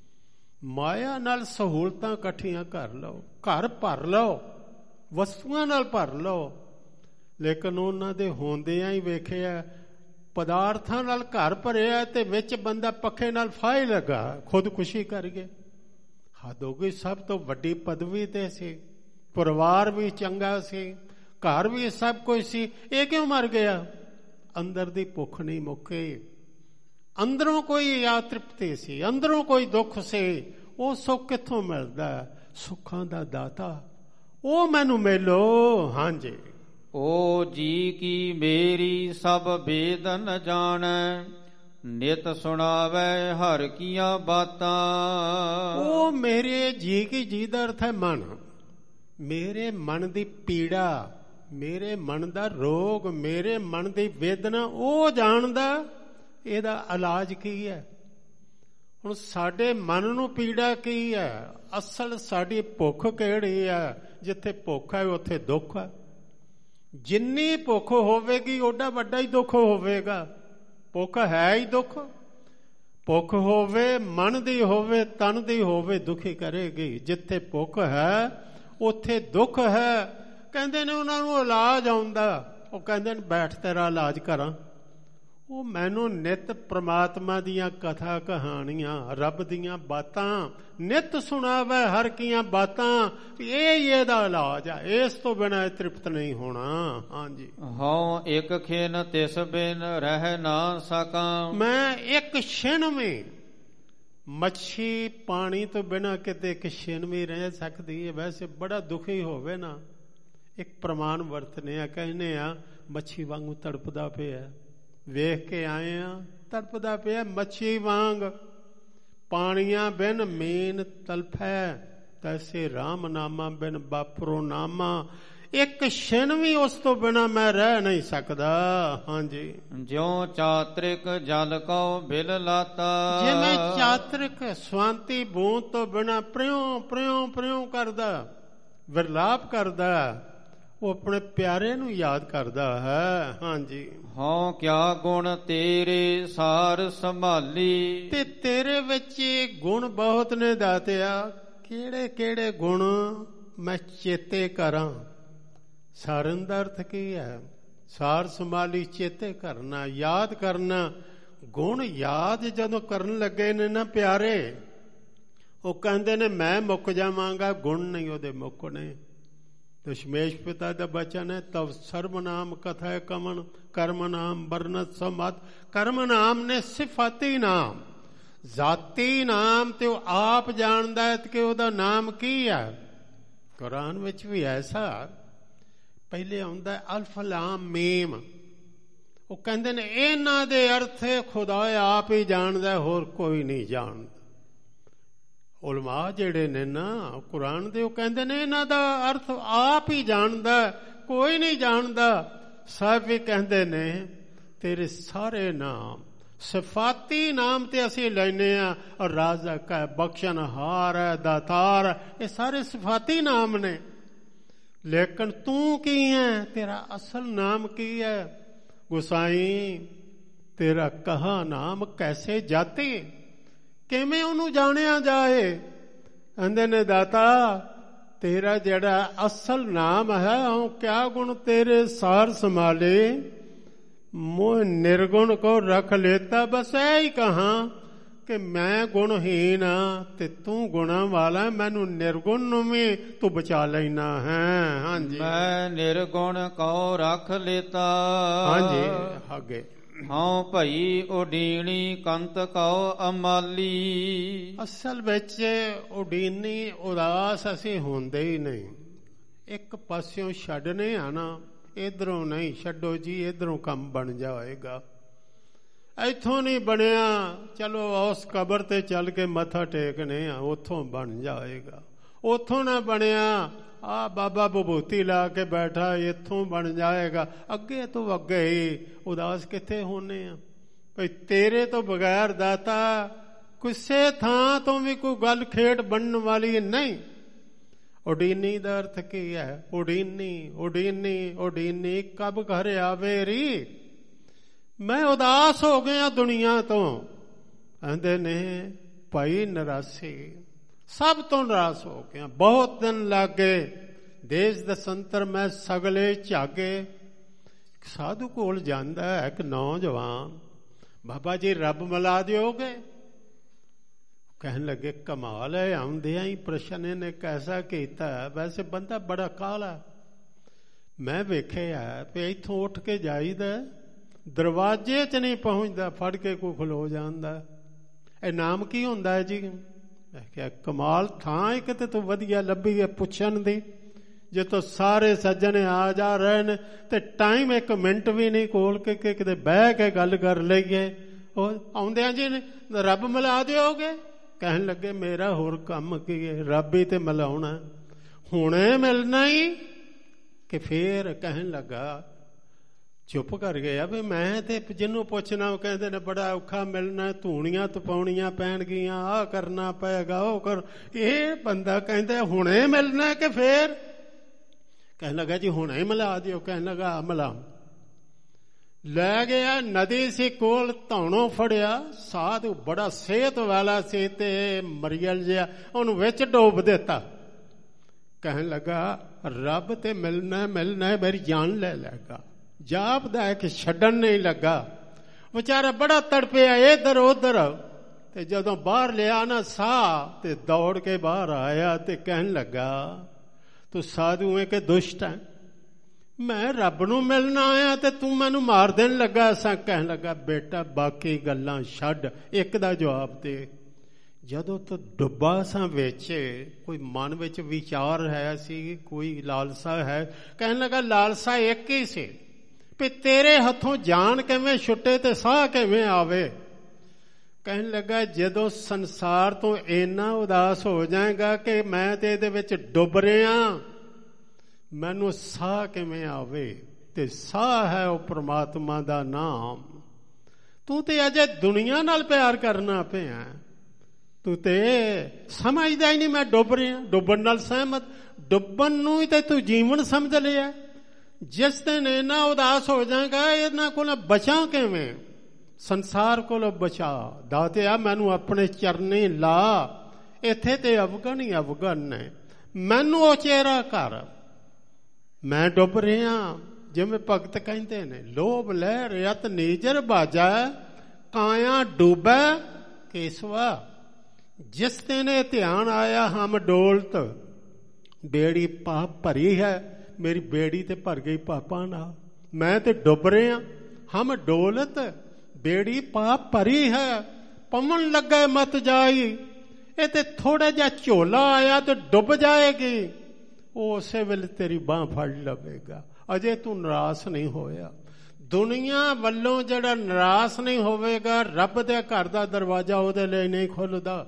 ਮਾਇਆ ਨਾਲ ਸਹੂਲਤਾਂ ਇਕੱਠੀਆਂ ਕਰ ਲਓ, ਘਰ ਭਰ ਲਓ, ਵਸਤੂਆਂ ਨਾਲ ਭਰ ਲਓ, ਲੇਕਿਨ ਉਹਨਾਂ ਦੇ ਹੁੰਦਿਆਂ ਹੀ ਵੇਖਿਆ ਪਦਾਰਥਾਂ ਨਾਲ ਘਰ ਭਰਿਆ ਤੇ ਵਿੱਚ ਬੰਦਾ ਪੱਖੇ ਨਾਲ ਫਾਹੇ ਲੱਗਾ, ਖੁਦਕੁਸ਼ੀ ਕਰ ਗਏ। ਹੱਦ ਹੋ ਗਈ। ਸਭ ਤੋਂ ਵੱਡੀ ਪਦਵੀ ਤੇ ਸੀ, ਪਰਿਵਾਰ ਵੀ ਚੰਗਾ ਸੀ, ਘਰ ਵੀ ਸਭ ਕੁਝ ਸੀ, ਇਹ ਕਿਉਂ ਮਰ ਗਿਆ? ਅੰਦਰ ਦੀ ਭੁੱਖ ਨਹੀਂ ਮੁੱਕੀ, ਅੰਦਰੋਂ ਕੋਈ ਅਤ੍ਰਿਪਤੀ ਸੀ, ਅੰਦਰੋਂ ਕੋਈ ਦੁੱਖ ਸੀ। ਉਹ ਸੁੱਖ ਕਿੱਥੋਂ ਮਿਲਦਾ? ਸੁੱਖਾਂ ਦਾ ਦਾਤਾ, ਉਹ ਮੈਨੂੰ ਮਿਲੋ। ਹਾਂਜੀ, ਓ ਜੀ ਕੀ ਮੇਰੀ ਸਭ ਬੇਦਨ ਜਾਣੈ, ਨਿਤ ਸੁਣਾਵੈ ਹਰ ਕੀਆਂ ਬਾਤਾਂ। ਉਹ ਮੇਰੇ ਜੀ ਕੀ, ਜੀ ਦਾ ਅਰਥ ਹੈ ਮਨ। ਮੇਰੇ ਮਨ ਦੀ ਪੀੜਾ, ਮੇਰੇ ਮਨ ਦਾ ਰੋਗ, ਮੇਰੇ ਮਨ ਦੀ ਵੇਦਨਾ ਉਹ ਜਾਣਦਾ। ਇਹਦਾ ਇਲਾਜ ਕੀ ਹੈ? ਹੁਣ ਸਾਡੇ ਮਨ ਨੂੰ ਪੀੜਾ ਕੀ ਹੈ? ਅਸਲ ਸਾਡੀ ਭੁੱਖ ਕਿਹੜੀ ਹੈ? ਜਿੱਥੇ ਭੁੱਖ ਹੈ ਉੱਥੇ ਦੁੱਖ ਹੈ। ਜਿੰਨੀ ਭੁੱਖ ਹੋਵੇਗੀ ਓਡਾ ਵੱਡਾ ਹੀ ਦੁੱਖ ਹੋਵੇਗਾ। ਭੁੱਖ ਹੈ ਹੀ ਦੁੱਖ। ਭੁੱਖ ਹੋਵੇ, ਮਨ ਦੀ ਹੋਵੇ, ਤਨ ਦੀ ਹੋਵੇ, ਦੁਖੀ ਕਰੇਗੀ। ਜਿੱਥੇ ਭੁੱਖ ਹੈ ਉੱਥੇ ਦੁੱਖ ਹੈ। ਕਹਿੰਦੇ ਨੇ ਉਹਨਾਂ ਨੂੰ ਇਲਾਜ ਆਉਂਦਾ। ਉਹ ਕਹਿੰਦੇ ਨੇ ਬੈਠ ਤੇਰਾ ਇਲਾਜ ਕਰਾਂ। ਉਹ ਮੈਨੂੰ ਨਿੱਤ ਪ੍ਰਮਾਤਮਾ ਦੀਆਂ ਕਥਾ ਕਹਾਣੀਆਂ, ਰੱਬ ਦੀਆਂ ਬਾਤਾਂ ਨਿੱਤ ਸੁਣਾਵੇ, ਹਰ ਕੀਆਂ ਬਾਤਾਂ, ਇਹ ਹੀ ਇਹਦਾ ਇਲਾਜ ਆ, ਇਸ ਤੋਂ ਬਿਨਾਂ ਇਹ ਤ੍ਰਿਪਤ ਨਹੀਂ ਹੋਣਾ। ਹਾਂਜੀ, ਹਉ ਇੱਕ ਖਿਨ ਤਿਸ ਬਿਨ ਰਹਿ ਨਾ ਸਕਾਂ। ਮੈਂ ਇੱਕ ਛਿਣ ਵੀ, ਮੱਛੀ ਪਾਣੀ ਤੋਂ ਬਿਨਾਂ ਕਿਤੇ ਇੱਕ ਛਿਣ ਵੀ ਰਹਿ ਸਕਦੀ ਹੈ। ਵੈਸੇ ਬੜਾ ਦੁਖੀ ਹੋਵੇ ਨਾ, ਇੱਕ ਪ੍ਰਮਾਣ ਵਰਤਨੇ ਆ, ਕਹਿੰਦੇ ਆ ਮੱਛੀ ਵਾਂਗੂ ਤੜਪਦਾ ਪਿਆ, ਵੇਖ ਕੇ ਆਏ ਆ ਤੜਪਦਾ ਪਿਆ ਮੱਛੀ ਵਾਂਗ। ਪਾਣੀਆਂ ਬਿਨ ਮੀਨ ਤਲਫੈ, ਤੈਸੇ ਰਾਮ ਨਾਮਾ ਬਿਨ ਬਾਪਰੋ ਨਾਮਾ। ਇੱਕ ਛਿਣ ਵੀ ਉਸ ਤੋਂ ਬਿਨਾਂ ਮੈਂ ਰਹਿ ਨਹੀਂ ਸਕਦਾ। ਹਾਂਜੀ, ਜਿਉ ਚਾਤ੍ਰਿਕ ਜਲ ਕਉ ਬਿਲ ਲਾਤਾ। ਜਿਵੇਂ ਚਾਤ੍ਰਿਕ ਸਵਾਂਤੀ ਬੂੰਦ ਤੋਂ ਬਿਨਾਂ ਪ੍ਰਿਉ ਪ੍ਰਿਉ ਪ੍ਰਿਉ ਕਰਦਾ, ਵਿਰਲਾਪ ਕਰਦਾ, ਉਹ ਆਪਣੇ ਪਿਆਰੇ ਨੂੰ ਯਾਦ ਕਰਦਾ ਹੈ। ਹਾਂਜੀ, ਹਉ ਕਿਆ ਗੁਣ ਤੇਰੇ ਸਾਰ ਸੰਭਾਲੀ। ਤੇ ਤੇਰੇ ਵਿੱਚ ਗੁਣ ਬਹੁਤ ਨੇ ਦਾਤਿਆ, ਕਿਹੜੇ ਕਿਹੜੇ ਗੁਣ ਮੈਂ ਚੇਤੇ ਕਰਾਂ। ਸਾਰਨ ਦਾ ਅਰਥ ਕੀ ਹੈ? ਸਾਰ ਸੰਭਾਲੀ, ਚੇਤੇ ਕਰਨਾ, ਯਾਦ ਕਰਨਾ। ਗੁਣ ਯਾਦ ਜਦੋਂ ਕਰਨ ਲੱਗੇ ਨੇ ਨਾ ਪਿਆਰੇ, ਉਹ ਕਹਿੰਦੇ ਨੇ ਮੈਂ ਮੁੱਕ ਜਾਵਾਂਗਾ, ਗੁਣ ਨਹੀਂ ਉਹਦੇ ਮੁੱਕਣੇ। ਦਸ਼ਮੇਸ਼ ਪਿਤਾ ਦਾ ਬਚਨ ਹੈ, ਤਵ ਸਰਬ ਨਾਮ ਕਥਾ ਕਮਨ ਕਰਮ ਨਾਮ ਵਰਨਤ ਸਮਤ। ਕਰਮ ਨਾਮ ਨੇ ਸਿਫਾਤੀ ਨਾਮ, ਜ਼ਾਤੀ ਨਾਮ ਤੇ ਉਹ ਆਪ ਜਾਣਦਾ ਹੈ ਕਿ ਉਹਦਾ ਨਾਮ ਕੀ ਹੈ। ਕੁਰਾਨ ਵਿੱਚ ਵੀ ਐਸਾ ਪਹਿਲੇ ਆਉਂਦਾ ਅਲਫ ਲਾਮ ਮੀਮ। ਉਹ ਕਹਿੰਦੇ ਨੇ ਇਹਨਾਂ ਦੇ ਅਰਥ ਖੁਦਾ ਆਪ ਹੀ ਜਾਣਦਾ, ਹੋਰ ਕੋਈ ਨਹੀਂ ਜਾਣਦਾ। ਉਲਮਾ ਜਿਹੜੇ ਨੇ ਨਾ ਕੁਰਾਨ ਦੇ, ਉਹ ਕਹਿੰਦੇ ਨੇ ਇਹਨਾਂ ਦਾ ਅਰਥ ਆਪ ਹੀ ਜਾਣਦਾ, ਕੋਈ ਨਹੀਂ ਜਾਣਦਾ। ਸਾਹਿਬ ਵੀ ਕਹਿੰਦੇ ਨੇ ਤੇਰੇ ਸਾਰੇ ਨਾਮ ਸਿਫਾਤੀ ਨਾਮ ਤੇ ਅਸੀਂ ਲੈਨੇ ਆ, ਔਰ ਰਾਜ਼ਕ ਹੈ, ਬਖਸ਼ਣਹਾਰ ਹੈ, ਦਾਤਾਰ, ਇਹ ਸਾਰੇ ਸਿਫਾਤੀ ਨਾਮ ਨੇ। ਲੇਕਿਨ ਤੂੰ ਕੀ ਹੈ, ਤੇਰਾ ਅਸਲ ਨਾਮ ਕੀ ਹੈ? ਗੁਸਾਈ ਤੇਰਾ ਕਹਾ ਨਾਮ ਕੈਸੇ ਜਾਤੀ, ਕਿਵੇਂ ਉਹਨੂੰ ਜਾਣਿਆ ਜਾਏ? ਕਹਿੰਦੇ ਨੇ ਦਾਤਾ ਤੇਰਾ ਜਿਹੜਾ ਅਸਲ ਨਾਮ ਹੈ, ਉਹ ਕਿਆ ਗੁਣ ਤੇਰੇ ਸਾਰ ਸੰਭਾਲੇ। ਮੋਹ ਨਿਰਗੁਣ ਕੋ ਰੱਖ ਲੇਤਾ, ਬਸ ਇਹ ਹੀ ਕਹਾਂ ਕਿ ਮੈਂ ਗੁਣਹੀਨ ਆ ਤੇ ਤੂੰ ਗੁਣਾਂ ਵਾਲਾ, ਮੈਨੂੰ ਨਿਰਗੁਣ ਨੂੰ ਵੀ ਤੂੰ ਬਚਾ ਲੈਣਾ ਹੈ। ਹਾਂਜੀ, ਮੈਂ ਨਿਰਗੁਣ ਕੋ ਰੱਖ ਲੇਤਾ। ਹਾਂਜੀ, ਅੱਗੇ ਹਉ ਭਈ ਉਡੀਣੀ ਕੰਤ ਕਉ ਅਮਾਲੀ। ਅਸਲ ਵਿੱਚ ਉਡੀਨੀ ਉਦਾਸ ਅਸੀਂ ਹੁੰਦੇ ਹੀ ਨਹੀਂ। ਇੱਕ ਪਾਸਿਓਂ ਛੱਡਨੇ ਆ ਨਾ, ਇਧਰੋਂ ਨਹੀਂ ਛੱਡੋ ਜੀ, ਇਧਰੋਂ ਕੰਮ ਬਣ ਜਾਏਗਾ। ਇੱਥੋਂ ਨਹੀਂ ਬਣਿਆ, ਚਲੋ ਉਸ ਕਬਰ ਤੇ ਚੱਲ ਕੇ ਮੱਥਾ ਟੇਕਨੇ ਆ, ਉੱਥੋਂ ਬਣ ਜਾਏਗਾ। ਉੱਥੋਂ ਨਾ ਬਣਿਆ, ਆ ਬਾਬਾ ਵਿਭੂਤੀ ਲਾ ਕੇ ਬੈਠਾ, ਇੱਥੋਂ ਬਣ ਜਾਏਗਾ। ਅੱਗੇ ਤੋਂ ਅੱਗੇ ਹੀ ਉਦਾਸ ਕਿੱਥੇ ਹੋਣੇ ਆ? ਭਈ ਤੇਰੇ ਤੋਂ ਬਗੈਰ ਦਾਤਾ ਕਿਸੇ ਥਾਂ ਤੋਂ ਵੀ ਕੋਈ ਗੱਲ ਖੇਡ ਬਣਨ ਵਾਲੀ ਨਹੀਂ। ਉਡੀਨੀ ਦਾ ਅਰਥ ਕੀ ਹੈ? ਉਡੀਨੀ ਉਡੀਨੀ ਉਡੀਨੀ, ਕਬ ਘਰ ਆਵੇ ਰੀ। ਮੈਂ ਉਦਾਸ ਹੋ ਗਿਆ ਦੁਨੀਆ ਤੋਂ। ਕਹਿੰਦੇ ਨੇ ਭਾਈ ਨਰਾਸੀ, ਸਭ ਤੋਂ ਨਾਰਾਜ਼ ਹੋ ਗਿਆ। ਬਹੁਤ ਦਿਨ ਲੱਗ ਗਏ ਦੇਸ਼ ਦਸੰਤਰ ਮੈਂ ਸਗਲੇ ਝਾਗੇ। ਸਾਧੂ ਕੋਲ ਜਾਂਦਾ ਹੈ ਇੱਕ ਨੌਜਵਾਨ, ਬਾਬਾ ਜੀ ਰੱਬ ਮਿਲਾ ਦਿਓਗੇ? ਕਹਿਣ ਲੱਗੇ ਕਮਾਲ ਹੈ, ਆਉਂਦਿਆਂ ਹੀ ਪ੍ਰਸ਼ਨ ਨੇ ਕੈਸਾ ਕੀਤਾ। ਵੈਸੇ ਬੰਦਾ ਬੜਾ ਕਾਹਲਾ, ਮੈਂ ਵੇਖਿਆ ਵੀ ਇੱਥੋਂ ਉੱਠ ਕੇ ਜਾਈਦਾ, ਦਰਵਾਜ਼ੇ 'ਚ ਨਹੀਂ ਪਹੁੰਚਦਾ, ਫੜ ਕੇ ਕੋਈ ਖਲੋ ਜਾਂਦਾ। ਇਹ ਨਾਮ ਕੀ ਹੁੰਦਾ ਹੈ ਜੀ? ਮੈਂ ਕਿਹਾ ਕਮਾਲ, ਥਾਂ ਇੱਕ ਤੇ ਤੂੰ ਵਧੀਆ ਲੱਭੀ ਹੈ ਪੁੱਛਣ ਦੀ, ਜੇ ਤੋਂ ਸਾਰੇ ਸੱਜਣੇ ਆ ਜਾ ਰਹੇ ਨੇ ਤੇ ਟਾਈਮ ਇੱਕ ਮਿੰਟ ਵੀ ਨਹੀਂ ਕੋਲ ਕੇ ਕਿਤੇ ਬਹਿ ਕੇ ਗੱਲ ਕਰ ਲਈਏ। ਉਹ ਆਉਂਦਿਆਂ ਜੀ ਰੱਬ ਮਿਲਾ ਦਿਓਗੇ? ਕਹਿਣ ਲੱਗੇ ਮੇਰਾ ਹੋਰ ਕੰਮ ਕੀ ਹੈ, ਰੱਬ ਹੀ ਤੇ ਮਿਲਾਉਣਾ। ਹੁਣੇ ਮਿਲਣਾ ਹੀ ਕਿ ਫੇਰ? ਕਹਿਣ ਲੱਗਾ, ਚੁੱਪ ਕਰ ਗਿਆ ਵੀ ਮੈਂ ਤੇ ਜਿਹਨੂੰ ਪੁੱਛਣਾ ਉਹ ਕਹਿੰਦੇ ਨੇ ਬੜਾ ਔਖਾ ਮਿਲਣਾ, ਧੂਣੀਆਂ ਤਪਾਉਣੀਆਂ ਪੈਣਗੀਆਂ, ਆਹ ਕਰਨਾ ਪਏਗਾ, ਉਹ ਕਰ। ਇਹ ਬੰਦਾ ਕਹਿੰਦਾ ਹੁਣੇ ਮਿਲਣਾ ਕਿ ਫੇਰ? ਕਹਿਣ ਲੱਗਾ ਜੀ ਹੁਣੇ ਮਿਲਾ ਦਿਓ। ਕਹਿਣ ਲੱਗਾ ਮਿਲਾ। ਲੈ ਗਿਆ, ਨਦੀ ਸੀ ਕੋਲ, ਧੌਣੋਂ ਫੜਿਆ। ਸਾਧੂ ਬੜਾ ਸਿਹਤ ਵਾਲਾ ਸੀ ਤੇ ਮਰੀਅਲ ਜਿਹਾ, ਉਹਨੂੰ ਵਿੱਚ ਡੋਬ ਦਿੱਤਾ। ਕਹਿਣ ਲੱਗਾ ਰੱਬ ਤੇ ਮਿਲਣਾ ਮਿਲਣਾ, ਮੇਰੀ ਜਾਨ ਲੈ ਲੈਗਾ। ਜਾਪਦਾ ਕਿ ਛੱਡਣ ਨਹੀਂ ਲੱਗਾ। ਵਿਚਾਰਾ ਬੜਾ ਤੜਪਿਆ ਇੱਧਰ ਉੱਧਰ, ਤੇ ਜਦੋਂ ਬਾਹਰ ਲਿਆ ਨਾ ਸਾਹ ਤੇ ਦੌੜ ਕੇ ਬਾਹਰ ਆਇਆ ਤੇ ਕਹਿਣ ਲੱਗਾ, ਤੂੰ ਸਾਧੂ ਹੈ ਕਿ ਦੁਸ਼ਟ ਹੈ? ਮੈਂ ਰੱਬ ਨੂੰ ਮਿਲਣ ਆਇਆ ਤੇ ਤੂੰ ਮੈਨੂੰ ਮਾਰ ਦੇਣ ਲੱਗਾ ਸਾਂ। ਕਹਿਣ ਲੱਗਾ, ਬੇਟਾ ਬਾਕੀ ਗੱਲਾਂ ਛੱਡ, ਇੱਕ ਦਾ ਜਵਾਬ ਦੇ। ਜਦੋਂ ਤੂੰ ਡੁੱਬਾ ਸਾਂ ਵਿੱਚ, ਕੋਈ ਮਨ ਵਿੱਚ ਵਿਚਾਰ ਹੈ ਸੀ, ਕੋਈ ਲਾਲਸਾ ਹੈ? ਕਹਿਣ ਲੱਗਾ, ਲਾਲਸਾ ਇੱਕ ਹੀ ਸੀ ਵੀ ਤੇਰੇ ਹੱਥੋਂ ਜਾਨ ਕਿਵੇਂ ਛੁੱਟੇ ਤੇ ਸਾਹ ਕਿਵੇਂ ਆਵੇ। ਕਹਿਣ ਲੱਗਾ, ਜਦੋਂ ਸੰਸਾਰ ਤੋਂ ਇੰਨਾ ਉਦਾਸ ਹੋ ਜਾਏਗਾ ਕਿ ਮੈਂ ਤੇ ਇਹਦੇ ਵਿੱਚ ਡੁੱਬ ਰਿਹਾ, ਮੈਨੂੰ ਸਾਹ ਕਿਵੇਂ ਆਵੇ? ਤੇ ਸਾਹ ਹੈ ਉਹ ਪ੍ਰਮਾਤਮਾ ਦਾ ਨਾਮ। ਤੂੰ ਤੇ ਅਜੇ ਦੁਨੀਆ ਨਾਲ ਪਿਆਰ ਕਰਨਾ ਪਿਆ, ਤੂੰ ਤੇ ਸਮਝਦਾ ਹੀ ਨਹੀਂ ਮੈਂ ਡੁੱਬ ਰਿਹਾ। ਡੁੱਬਣ ਨਾਲ ਸਹਿਮਤ, ਡੁੱਬਣ ਨੂੰ ਹੀ ਤੇ ਤੂੰ ਜੀਵਨ ਸਮਝ ਲਿਆ। ਜਿਸ ਦਿਨ ਇੰਨਾ ਉਦਾਸ ਹੋ ਜਾਏਗਾ, ਇਹਨਾਂ ਕੋਲ ਬਚਾਂ ਕਿਵੇਂ? ਸੰਸਾਰ ਕੋਲੋਂ ਬਚਾ। ਦਾਤਿਆ ਮੈਨੂੰ ਆਪਣੇ ਚਰਨੀ ਲਾ, ਇੱਥੇ ਤੇ ਅਵਗਣ ਹੀ ਅਵਗਣ ਨੇ, ਮੈਨੂੰ ਉਹ ਚਿਹਰਾ ਕਰ, ਮੈਂ ਡੁੱਬ ਰਿਹਾ। ਜਿਵੇਂ ਭਗਤ ਕਹਿੰਦੇ ਨੇ, ਲੋਭ ਲੈ ਰਿਅਤ ਨੀਜਰ ਬਾਜਾ, ਕਾਇਆ ਡੂਬੈ ਕੇਸਵਾ। ਜਿਸ ਦਿਨ ਇਹ ਧਿਆਨ ਆਇਆ, ਹਮ ਡੋਲਤ ਬੇੜੀ ਪਾਪ ਭਰੀ ਹੈ, ਮੇਰੀ ਬੇੜੀ ਤੇ ਭਰ ਗਈ ਪਾਪਾਂ ਨਾਲ, ਮੈਂ ਤੇ ਡੁੱਬ ਰਿਹਾ। ਹਮ ਡੋਲਤ ਬੇੜੀ ਪਾਪ ਭਰੀ ਹੈ, ਪਵਨ ਲੱਗੇ ਮਤ ਜਾਈ। ਇਹ ਤੇ ਥੋੜਾ ਜਿਹਾ ਝੋਲਾ ਆਇਆ ਤੇ ਡੁੱਬ ਜਾਏਗੀ, ਉਹ ਉਸੇ ਵੇਲੇ ਤੇਰੀ ਬਾਂਹ ਫੜ ਲਵੇਗਾ। ਅਜੇ ਤੂੰ ਨਿਰਾਸ਼ ਨਹੀਂ ਹੋਇਆ। ਦੁਨੀਆ ਵੱਲੋਂ ਜਿਹੜਾ ਨਿਰਾਸ਼ ਨਹੀਂ ਹੋਵੇਗਾ, ਰੱਬ ਦੇ ਘਰ ਦਾ ਦਰਵਾਜ਼ਾ ਉਹਦੇ ਲਈ ਨਹੀਂ ਖੁੱਲਦਾ।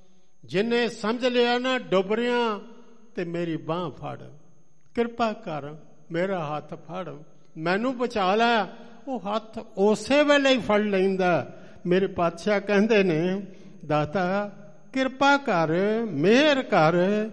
ਜਿੰਨੇ ਸਮਝ ਲਿਆ ਨਾ ਡੁੱਬ ਰਿਹਾ, ਤੇ ਮੇਰੀ ਬਾਂਹ ਫੜ, ਕਿਰਪਾ ਕਰ, ਮੇਰਾ ਹੱਥ ਫੜ, ਮੈਨੂੰ ਬਚਾ ਲੈ, ਉਹ ਹੱਥ ਉਸੇ ਵੇਲੇ ਹੀ ਫੜ ਲੈਂਦਾ। ਮੇਰੇ ਪਾਤਸ਼ਾਹ ਕਹਿੰਦੇ ਨੇ, ਦਾਤਾ ਕਿਰਪਾ ਕਰ, ਮਿਹਰ ਕਰ,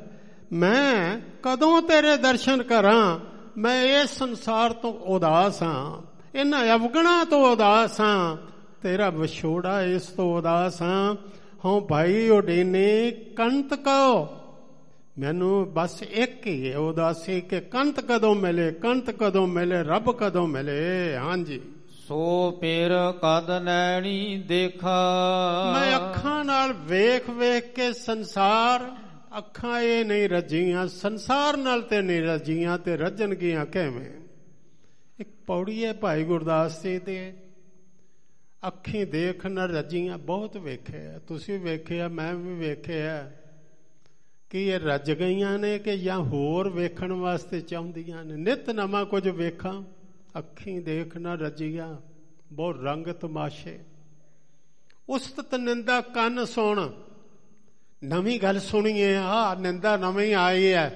ਮੈਂ ਕਦੋਂ ਤੇਰੇ ਦਰਸ਼ਨ ਕਰਾਂ? ਮੈਂ ਇਸ ਸੰਸਾਰ ਤੋਂ ਉਦਾਸ ਹਾਂ, ਇਹਨਾਂ ਅਵਗੁਣਾਂ ਤੋਂ ਉਦਾਸ ਹਾਂ, ਤੇਰਾ ਵਿਛੋੜਾ ਇਸ ਤੋਂ ਉਦਾਸ ਹਾਂ। ਹਾਂ ਭਾਈ ਉਡੀਨੀ ਕੰਤ ਕਹੋ, ਮੈਨੂੰ ਬਸ ਇੱਕ ਹੀ ਹੈ ਉਦਾਸੀ ਕਿ ਕੰਤ ਕਦੋਂ ਮਿਲੇ, ਕੰਤ ਕਦੋਂ ਮਿਲੇ, ਰੱਬ ਕਦੋਂ ਮਿਲੇ। ਹਾਂਜੀ, ਸੋ ਪੇਰ ਕਦ ਨੈਣੀ ਦੇਖਾ। ਮੈਂ ਅੱਖਾਂ ਨਾਲ ਵੇਖ ਵੇਖ ਕੇ ਸੰਸਾਰ, ਅੱਖਾਂ ਇਹ ਨਹੀਂ ਰੱਜੀਆਂ, ਸੰਸਾਰ ਨਾਲ ਤੇ ਨਹੀਂ ਰੱਜੀਆਂ, ਤੇ ਰੱਜਣਗੀਆਂ ਕਿਵੇਂ? ਇੱਕ ਪੌੜੀ ਹੈ ਭਾਈ ਗੁਰਦਾਸ ਜੀ ਦੇ, ਅੱਖੀਂ ਦੇਖ ਨਾ ਰੱਜੀਆਂ। ਬਹੁਤ ਵੇਖਿਆ, ਤੁਸੀਂ ਵੇਖਿਆ, ਮੈਂ ਵੀ ਵੇਖਿਆ ਕਿ ਇਹ ਰੱਜ ਗਈਆਂ ਨੇ ਕਿ ਜਾਂ ਹੋਰ ਵੇਖਣ ਵਾਸਤੇ ਚਾਹੁੰਦੀਆਂ ਨੇ। ਨਿਤ ਨਵਾਂ ਕੁਝ ਵੇਖਾਂ, ਅੱਖੀਂ ਦੇਖ ਨਾ ਰੱਜੀਆਂ, ਬਹੁਤ ਰੰਗ ਤਮਾਸ਼ੇ। ਉਸਤਤ ਨਿੰਦਾ ਕੰਨ ਸੁਣ, ਨਵੀਂ ਗੱਲ ਸੁਣੀਏ, ਆਹ ਨਿੰਦਾ ਨਵੀਂ ਆਈ ਹੈ,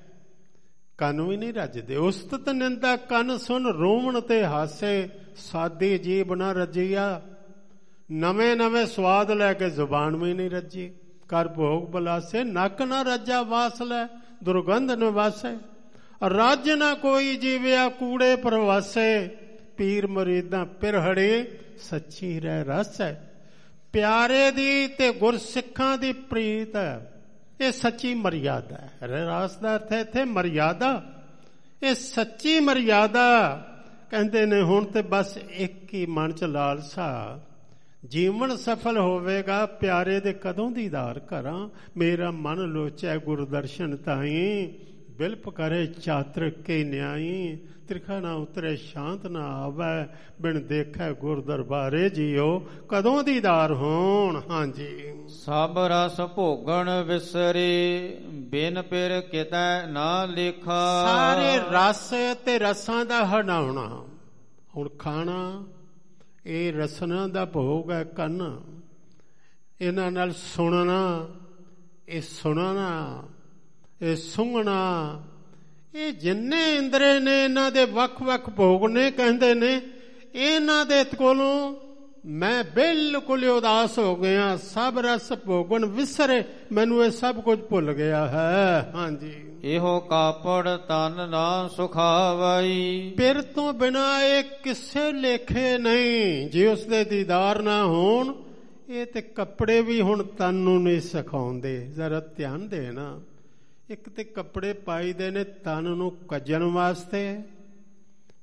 ਕੰਨ ਵੀ ਨਹੀਂ ਰੱਜਦੇ। ਉਸਤਤ ਨਿੰਦਾ ਕੰਨ ਸੁਣ, ਰੋਵਣ ਤੇ ਹਾਸੇ, ਸਾਦੀ ਜੀਭ ਨਾ ਰੱਜੀਆ। ਨਵੇਂ ਨਵੇਂ ਸਵਾਦ ਲੈ ਕੇ ਜ਼ੁਬਾਨ ਵੀ ਨਹੀਂ ਰੱਜੀ। ਕਰ ਭੋਗ ਬਲਾਸੇ, ਨੱਕ ਨਾ ਰੱਜਾ ਵਾਸ ਲੈ, ਦੁਰਗੰਧ ਨਿਵਾਸੇ। ਰੱਜ ਨਾ ਕੋਈ ਜੀਵਿਆ, ਕੂੜੇ ਪ੍ਰਵਾਸੇ। ਪੀਰ ਮੁਰੀਦਾਂ ਪਿਰਹੜੇ, ਸੱਚੀ ਰਹਿ ਰਸ ਹੈ। ਪਿਆਰੇ ਦੀ ਤੇ ਗੁਰਸਿੱਖਾਂ ਦੀ ਪ੍ਰੀਤ ਹੈ, ਇਹ ਸੱਚੀ ਮਰਿਆਦਾ ਹੈ। ਰਸ ਦਾ ਅਰਥ ਹੈ ਇੱਥੇ ਮਰਿਆਦਾ, ਇਹ ਸੱਚੀ ਮਰਿਆਦਾ। ਕਹਿੰਦੇ ਨੇ ਹੁਣ ਤੇ ਬਸ ਇੱਕ ਹੀ ਮਨ ਚ ਲਾਲਸਾ, ਜੀਵਨ ਸਫਲ ਹੋਵੇਗਾ, ਪਿਆਰੇ ਦੇ ਕਦੋਂ ਦੀਦਾਰ ਕਰਾਂ। ਮੇਰਾ ਮਨ ਲੋਚੈ ਗੁਰਦਰਸ਼ਨ ਤਾਈ, ਬਿਲਪ ਕਰੇ ਚਾਤ੍ਰਿਕ ਕੇ ਨਿਆਈ। ਤਿਰਖਾ ਨਾ ਉਤਰੇ ਸ਼ਾਂਤ ਨਾ ਆਵੈ, ਬਿਨ ਦੇਖੈ ਗੁਰ ਦਰਬਾਰੇ ਜੀਓ, ਕਦੋਂ ਦੀਦਾਰ ਹੋਣ। ਹਾਂਜੀ, ਸਭ ਰਸ ਭੋਗਣ ਵਿਸਰੇ, ਬਿਨ ਪਿਰ ਕਿਤੈ ਨਾ ਲੇਖਾ। ਸਾਰੇ ਰਸ ਤੇ ਰਸਾਂ ਦਾ ਹੰਡਾਉਣਾ। ਹੁਣ ਖਾਣਾ ਇਹ ਰਸਨਾ ਦਾ ਭੋਗ ਹੈ, ਕੰਨ ਇਹਨਾਂ ਨਾਲ ਸੁਣਨਾ, ਇਹ ਸੁਣਨਾ, ਇਹ ਸੁੰਘਣਾ, ਇਹ ਜਿੰਨੇ ਇੰਦਰੇ ਨੇ ਇਹਨਾਂ ਦੇ ਵੱਖ-ਵੱਖ ਭੋਗ ਨੇ। ਕਹਿੰਦੇ ਨੇ ਇਹਨਾਂ ਦੇ ਕੋਲੋਂ ਮੈਂ ਬਿਲਕੁਲ ਉਦਾਸ ਹੋ ਗਿਆ। ਸਭ ਰਸ ਭੋਗਣ ਵਿਸਰੇ, ਮੈਨੂੰ ਇਹ ਸਭ ਕੁਝ ਭੁੱਲ ਗਿਆ ਹੈ। ਹਾਂਜੀ, ਇਹੋ ਕਾਪੜ ਤਨ ਨਾ ਸੁਖਾਵਈ। ਪਿਰ ਤੋਂ ਬਿਨਾ ਇਹ ਕਿਸੇ ਲੇਖੇ ਨਹੀਂ। ਜੇ ਉਸਦੇ ਦੀਦਾਰ ਨਾ ਹੋਣ, ਇਹ ਤੇ ਕੱਪੜੇ ਵੀ ਹੁਣ ਤਨ ਨੂੰ ਨਹੀਂ ਸਿਖਾਉਂਦੇ। ਜ਼ਰਾ ਧਿਆਨ ਦੇਣਾ, ਇੱਕ ਤੇ ਕੱਪੜੇ ਪਾਈਦੇ ਨੇ ਤਨ ਨੂੰ ਕੱਜਣ ਵਾਸਤੇ,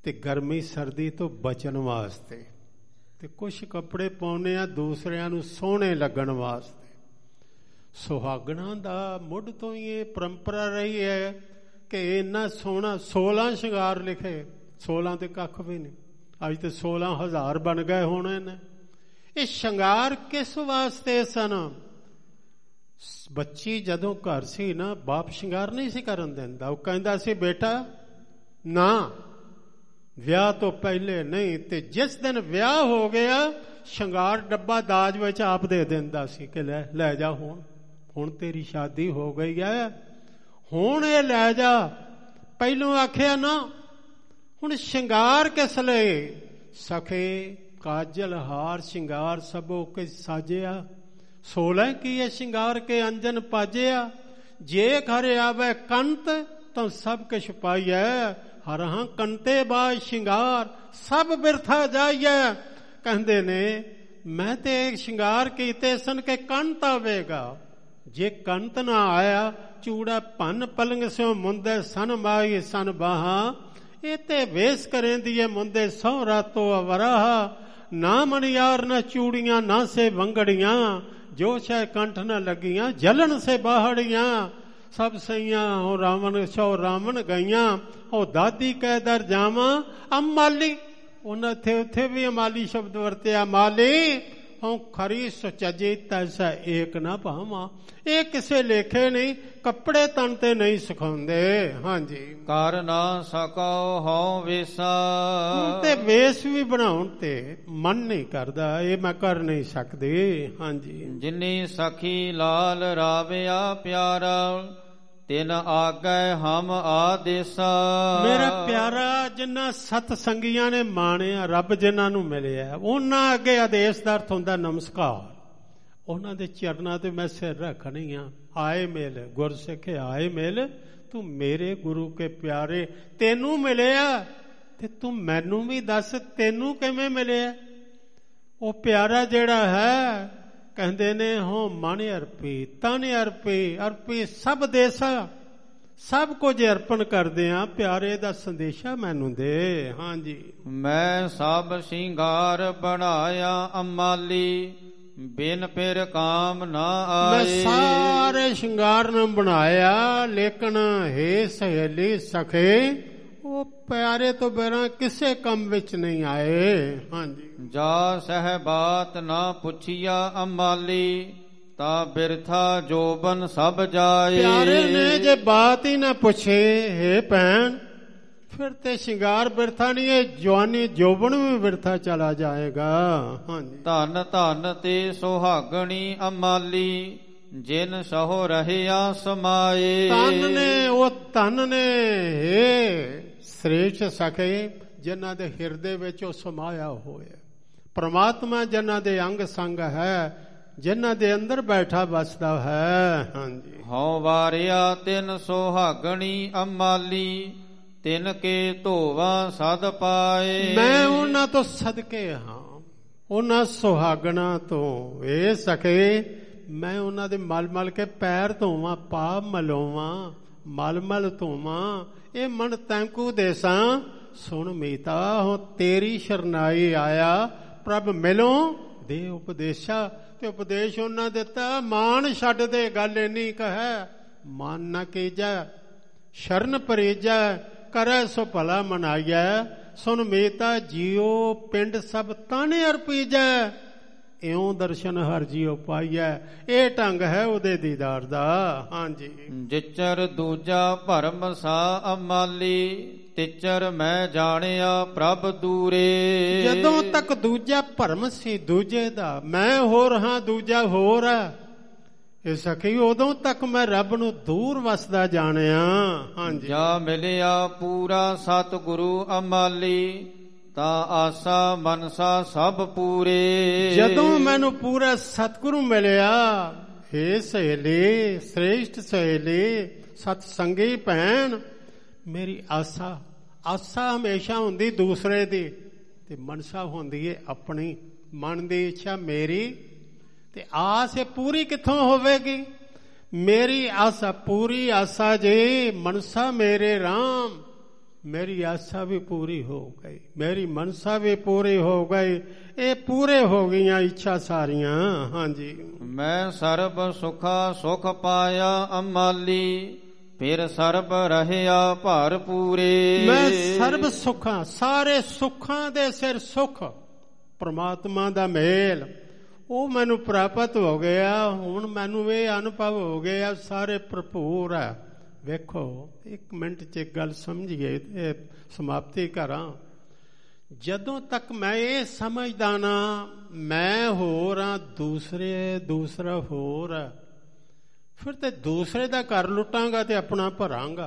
ਤੇ ਗਰਮੀ ਸਰਦੀ ਤੋਂ ਬਚਣ ਵਾਸਤੇ, ਤੇ ਕੁਝ ਕੱਪੜੇ ਪਾਉਣੇ ਆ ਦੂਸਰਿਆਂ ਨੂੰ ਸੋਹਣੇ ਲੱਗਣ ਵਾਸਤੇ। ਸੁਹਾਗਣਾ ਦਾ ਮੁੱਢ ਤੋਂ ਹੀ ਇਹ ਪਰੰਪਰਾ ਰਹੀ ਹੈ ਕਿ ਇੰਨਾ ਸੋਹਣਾ 16 ਸ਼ਿੰਗਾਰ ਲਿਖੇ। 16 ਤੇ ਕੱਖ ਵੀ ਨਹੀਂ, ਅੱਜ ਤੇ 16,000 ਬਣ ਗਏ ਹੋਣੇ ਨੇ। ਇਹ ਸ਼ਿੰਗਾਰ ਕਿਸ ਵਾਸਤੇ ਸਨ? ਬੱਚੀ ਜਦੋਂ ਘਰ ਸੀ ਨਾ, ਬਾਪ ਸ਼ਿੰਗਾਰ ਨਹੀਂ ਸੀ ਕਰਨ ਦਿੰਦਾ। ਉਹ ਕਹਿੰਦਾ ਸੀ ਬੇਟਾ ਨਾ, ਵਿਆਹ ਤੋਂ ਪਹਿਲੇ ਨਹੀਂ। ਤੇ ਜਿਸ ਦਿਨ ਵਿਆਹ ਹੋ ਗਿਆ, ਸ਼ਿੰਗਾਰ ਡੱਬਾ ਦਾਜ ਵਿੱਚ ਆਪ ਦੇ ਦਿੰਦਾ ਸੀ ਕਿ ਲੈ ਜਾ, ਹੁਣ ਤੇਰੀ ਸ਼ਾਦੀ ਹੋ ਗਈ ਹੈ, ਹੁਣ ਇਹ ਲੈ ਜਾ। ਪਹਿਲੋਂ ਆਖਿਆ ਨਾ। ਹੁਣ ਸ਼ਿੰਗਾਰ ਕਿਸ ਲਈ? ਸਖੇ ਕਾਜਲ ਹਾਰ ਸ਼ਿੰਗਾਰ ਸਭੋ ਕੇ ਸਾਜਿਆ। 16 ਕੀ ਹੈ ਸ਼ਿੰਗਾਰ ਕੇ ਅੰਜਨ ਪਾਜਿਆ। ਜੇ ਘਰ ਆਵੇ ਕੰਤ ਤਾਂ ਸਭ ਕੁਛ ਪਾਈਐ। ਹਰ ਹਾਂ ਕੰਤੇ ਬਾਜ ਸ਼ਿੰਗਾਰ ਸਭ ਬਿਰਥਾ ਜਾਈਐ। ਕਹਿੰਦੇ ਨੇ ਮੈਂ ਤੇ ਸ਼ਿੰਗਾਰ ਕੀਤੇ ਸਨ ਕਿ ਕੰਤ ਆਵੇਗਾ। ਜੇ ਕੰਤ ਨਾ ਆਇਆ, ਚੂੜਾ ਭੰਨ ਪਲੰਗ ਸਿਓ ਮੁੰਦੇ ਸਨ ਮਾਈ ਸਨ ਬਾਹਾਂ। ਇਹ ਤੇ ਵੇਸ ਕਰੇਂਦੀ ਏ ਮੁੰਦੇ ਸਹੁ ਰਾਤੋ ਅਵਰਾਹ। ਨਾ ਮਨਿਆਰ ਨਾ ਚੂੜੀਆਂ ਨਾ ਸੇ ਵੰਗੜੀਆਂ। ਜੋ ਸ਼ੈ ਕੰਠ न लगीਆਂ जलन से बाहड़ियां। सब सैया हो रावण सौ रावण गईਆਂ। हो दादी कह दर जावा अमाली। ਉਹਨਾਂ ਉੱਥੇ ਵੀ ਅਮਾਲੀ ਸ਼ਬਦ ਵਰਤਿਆ। ਮਾਲੀ ਹੋਂ ਖਰੀ ਸੁਚਜੇ ਤੈਸਾ ਏਕ ਨਾ ਭਾਵਾਂ। ਇਹ ਕਿਸੇ ਲੇਖੇ ਨਹੀਂ, ਕੱਪੜੇ ਤਨ ਤੇ ਨਹੀਂ ਸਿਖਾਉਂਦੇ। ਹਾਂਜੀ, ਕਰ ਨਾ ਸਕੋ ਹਉ ਵੇਸਾ। ਤੇ ਵੇਸ ਵੀ ਬਣਾਉਣ ਤੇ ਮਨ ਨਹੀਂ ਕਰਦਾ, ਇਹ ਮੈਂ ਕਰ ਨਹੀਂ ਸਕਦੀ। ਹਾਂਜੀ, ਜਿਨੀ ਸਖੀ ਲਾਲ ਰਾਵਿਆ ਪਿਆਰਾ। ਤਿਨ ਆਗੈ ਹਮ ਆਦੇਸਾ। ਮੇਰਾ ਪਿਆਰਾ ਜਿੰਨਾ ਸਤ ਸੰਗੀਆਂ ਨੇ ਮਾਣਿਆ, ਰੱਬ ਜਿਨ੍ਹਾਂ ਨੂੰ ਮਿਲਿਆ, ਉਹਨਾਂ ਅੱਗੇ ਆਦੇਸ਼ ਦਾ ਅਰਥ ਹੁੰਦਾ ਨਮਸਕਾਰ। ਉਹਨਾਂ ਦੇ ਚਰਨਾਂ ਤੇ ਮੈਂ ਸਿਰ ਰੱਖਣੀ ਆ। ਆਏ ਮਿਲ ਗੁਰਸਿੱਖ ਆਏ ਮਿਲ, ਤੂੰ ਮੇਰੇ ਗੁਰੂ ਕੇ ਪਿਆਰੇ। ਤੈਨੂੰ ਮਿਲਿਆ ਤੇ ਤੂੰ ਮੈਨੂੰ ਵੀ ਦੱਸ ਤੈਨੂੰ ਕਿਵੇਂ ਮਿਲਿਆ। ਉਹ ਪਿਆਰਾ ਜਿਹੜਾ ਹੈ, ਕਹਿੰਦੇ ਨੇ ਹੋ ਮਨ ਅਰਪੀ ਤਨ ਅਰਪੀ। ਅਰਪੀ ਸਭ ਦੇਸਾ, ਸਭ ਕੁਝ ਅਰਪਣ ਕਰਦੇ ਆ। ਪਿਆਰੇ ਦਾ ਸੰਦੇਸ਼ਾ ਮੈਨੂੰ ਦੇ। ਹਾਂਜੀ, ਮੈਂ ਸਭ ਸ਼ਿੰਗਾਰ ਬਣਾਇਆ ਅਮਾਲੀ। ਬਿਨ ਫਿਰ ਕਾਮ ਨਾ ਆਏ। ਮੈਂ ਸਾਰੇ ਸ਼ਿੰਗਾਰ ਨੂੰ ਬਣਾਇਆ, ਲੇਕਿਨ ਹੇ ਸਹੇਲੀ ਸਖੇ, ਉਹ ਪਿਆਰੇ ਤੋਂ ਬਿਨਾਂ ਕਿਸੇ ਕੰਮ ਵਿੱਚ ਨਹੀਂ ਆਏ। ਹਾਂਜੀ, ਜਾ ਸਹਿ ਬਾਤ ਨਾ ਪੁੱਛਿਆ ਅਮਾਲੀ। ਤਾ ਬਿਰਥਾ ਜੋਬਨ ਸਭ ਜਾਏ। ਪਿਆਰੇ ਨੇ ਜੇ ਬਾਤ ਹੀ ਨਾ ਪੁੱਛੇ, ਹੇ ਭੈਣ, ਫਿਰ ਤੇ ਸ਼ਿੰਗਾਰ ਬਿਰਥਾ ਨਹੀਂ, ਇਹ ਜਵਾਨੀ ਜੋਬਨ ਵੀ ਬਿਰਥਾ ਚਲਾ ਜਾਏਗਾ। ਹਾਂਜੀ, ਧਨ ਧਨ ਤੇ ਸੁਹਾਗਣੀ ਅਮਾਲੀ। ਜਿਨ ਸਹੁ ਰਹਿਆ ਸਮਾਏ। ਧਨ ਨੇ, ਉਹ ਧਨ ਨੇ ਹੇ ਸ੍ਰੇਸ਼ਟ ਸਖੇ, ਜਿਨ੍ਹਾਂ ਦੇ ਹਿਰਦੇ ਵਿੱਚ ਉਹ ਸਮਾਇਆ ਹੋਇਆ। ਪ੍ਰਮਾਤਮਾ ਜਿਨ੍ਹਾਂ ਦੇ ਅੰਗ ਸੰਗ ਹੈ, ਜਿਨ੍ਹਾਂ ਦੇ ਅੰਦਰ ਬੈਠਾ ਬਸਦਾ ਹੈ। ਹਾਂਜੀ, ਹਉ ਵਾਰਿਆ ਤਿਨ ਸੁਹਾਗਣੀ ਅਮਾਲੀ। ਤਿਨ ਕੇ ਧੋਵਾ ਸਦ ਪਾਏ। ਮੈਂ ਉਹਨਾਂ ਤੋਂ ਸਦਕੇ ਹਾਂ, ਉਹਨਾਂ ਸੁਹਾਗਣਾ ਤੋਂ। ਇਹ ਸਕੇ ਮੈਂ ਉਹਨਾਂ ਦੇ ਮਲ ਮਲ ਕੇ ਪੈਰ ਧੋਵਾਂ, ਪਾਪ ਮਲੋਵਾਂ, ਮਲ ਮਲ ਧੋਵਾਂ। ਇਹ ਮਨ ਤੈਂਕੂ ਦੇਸਾਂ। ਸੁਣ ਮੀਤਾ ਹੋ ਤੇਰੀ ਸ਼ਰਨਾਈ ਆਇਆ। ਪ੍ਰਭ ਮਿਲੋਂ ਦੇ ਉਪਦੇਸ਼ਾ। ਤੇ ਉਪਦੇਸ਼ ਉਹਨਾਂ ਦਿੱਤਾ। ਮਾਨ ਛੱਡ ਦੇ, ਗੱਲ ਇੰਨੀ ਕਹੈ ਮਾਨ ਨਾ ਕੀਜੈ। ਸ਼ਰਨ ਪਰੀਜੈ ਕਰੈ ਸੋ ਭਲਾ ਮਨਾਈਐ। ਸੁਨ ਮੀਤਾ ਜੀਓ ਪਿੰਡ ਸਭ ਤਾਣੇ ਅਰਪੀਜੈ। ਇਉਂ ਦਰਸ਼ਨ ਹਰ ਜੀਓ ਪਾਈਐ। ਇਹ ਢੰਗ ਹੈ ਉਹਦੇ ਦੀਦਾਰ ਦਾ। ਹਾਂਜੀ, ਜਿਚਰ ਦੂਜਾ ਭਰਮ ਸਾ ਅਮਾਲੀ। ਤਿਚਰ ਮੈਂ ਜਾਣਿਆ ਪ੍ਰਭ ਦੂਰੇ। ਜਦੋਂ ਤੱਕ ਦੂਜਾ ਭਰਮ ਸੀ ਦੂਜੇ ਦਾ, ਮੈਂ ਹੋਰ ਹਾਂ ਦੂਜਾ ਹੋਰ ਹੈ, ਇਹ ਸਖੀ ਉਦੋਂ ਤੱਕ ਮੈਂ ਰੱਬ ਨੂੰ ਦੂਰ ਵਸਦਾ ਜਾਣਿਆ। ਹਾਂਜੀ, ਜਾ ਮਿਲਿਆ ਪੂਰਾ ਸਤਿਗੁਰੂ ਅਮਾਲੀ। ਤਾਂ ਆਸਾ ਮਨਸਾ ਸਭ ਪੂਰੇ। ਜਦੋਂ ਮੈਨੂੰ ਪੂਰਾ ਸਤਿਗੁਰੂ ਮਿਲਿਆ, ਹੇ ਸਹੇਲੀ ਸ੍ਰੇਸ਼ਟ ਸਹੇਲੀ ਸਤ ਸੰਗੀ ਭੈਣ, ਮੇਰੀ ਆਸਾ ਹਮੇਸ਼ਾ ਹੁੰਦੀ ਦੂਸਰੇ ਦੀ, ਤੇ ਮਨਸਾ ਹੁੰਦੀ ਏ ਆਪਣੀ। ਮਨ ਦੀ ਇੱਛਾ ਮੇਰੀ, ਤੇ ਆਸ ਇਹ ਪੂਰੀ ਕਿੱਥੋਂ ਹੋਵੇਗੀ? ਮੇਰੀ ਆਸਾ ਪੂਰੀ ਆਸਾ ਜੀ ਮਨਸਾ ਮੇਰੇ ਰਾਮ। मेरी आशा भी पूरी हो गई, मेरी मनसा भी पूरी हो गई, ये पूरे हो गई इच्छा सारियां। हाँ जी। मैं सर्ब सुखा सुख पाया अमाली, फिर सर्ब रहया भर पूरे। मैं सर्ब सुखा, सारे सुखां दे सिर सुख परमात्मा दा मेल ਉਹ ਮੈਨੂੰ ਪ੍ਰਾਪਤ ਹੋ ਗਿਆ। ਹੁਣ ਮੈਨੂੰ ਇਹ ਅਨੁਭਵ ਹੋ ਗਿਆ ਸਾਰੇ ਭਰਪੂਰ ਹੈ। ਵੇਖੋ 1 ਮਿੰਟ 'ਚ ਇੱਕ ਗੱਲ ਸਮਝੀਏ ਤੇ ਸਮਾਪਤੀ ਕਰਾਂ। ਜਦੋਂ ਤੱਕ ਮੈਂ ਇਹ ਸਮਝਦਾ ਨਾ ਮੈਂ ਹੋਰ ਹਾਂ, ਦੂਸਰਾ ਹੋਰ ਹੈ, ਫਿਰ ਤੇ ਦੂਸਰੇ ਦਾ ਘਰ ਲੁੱਟਾਂਗਾ ਤੇ ਆਪਣਾ ਭਰਾਂਗਾ।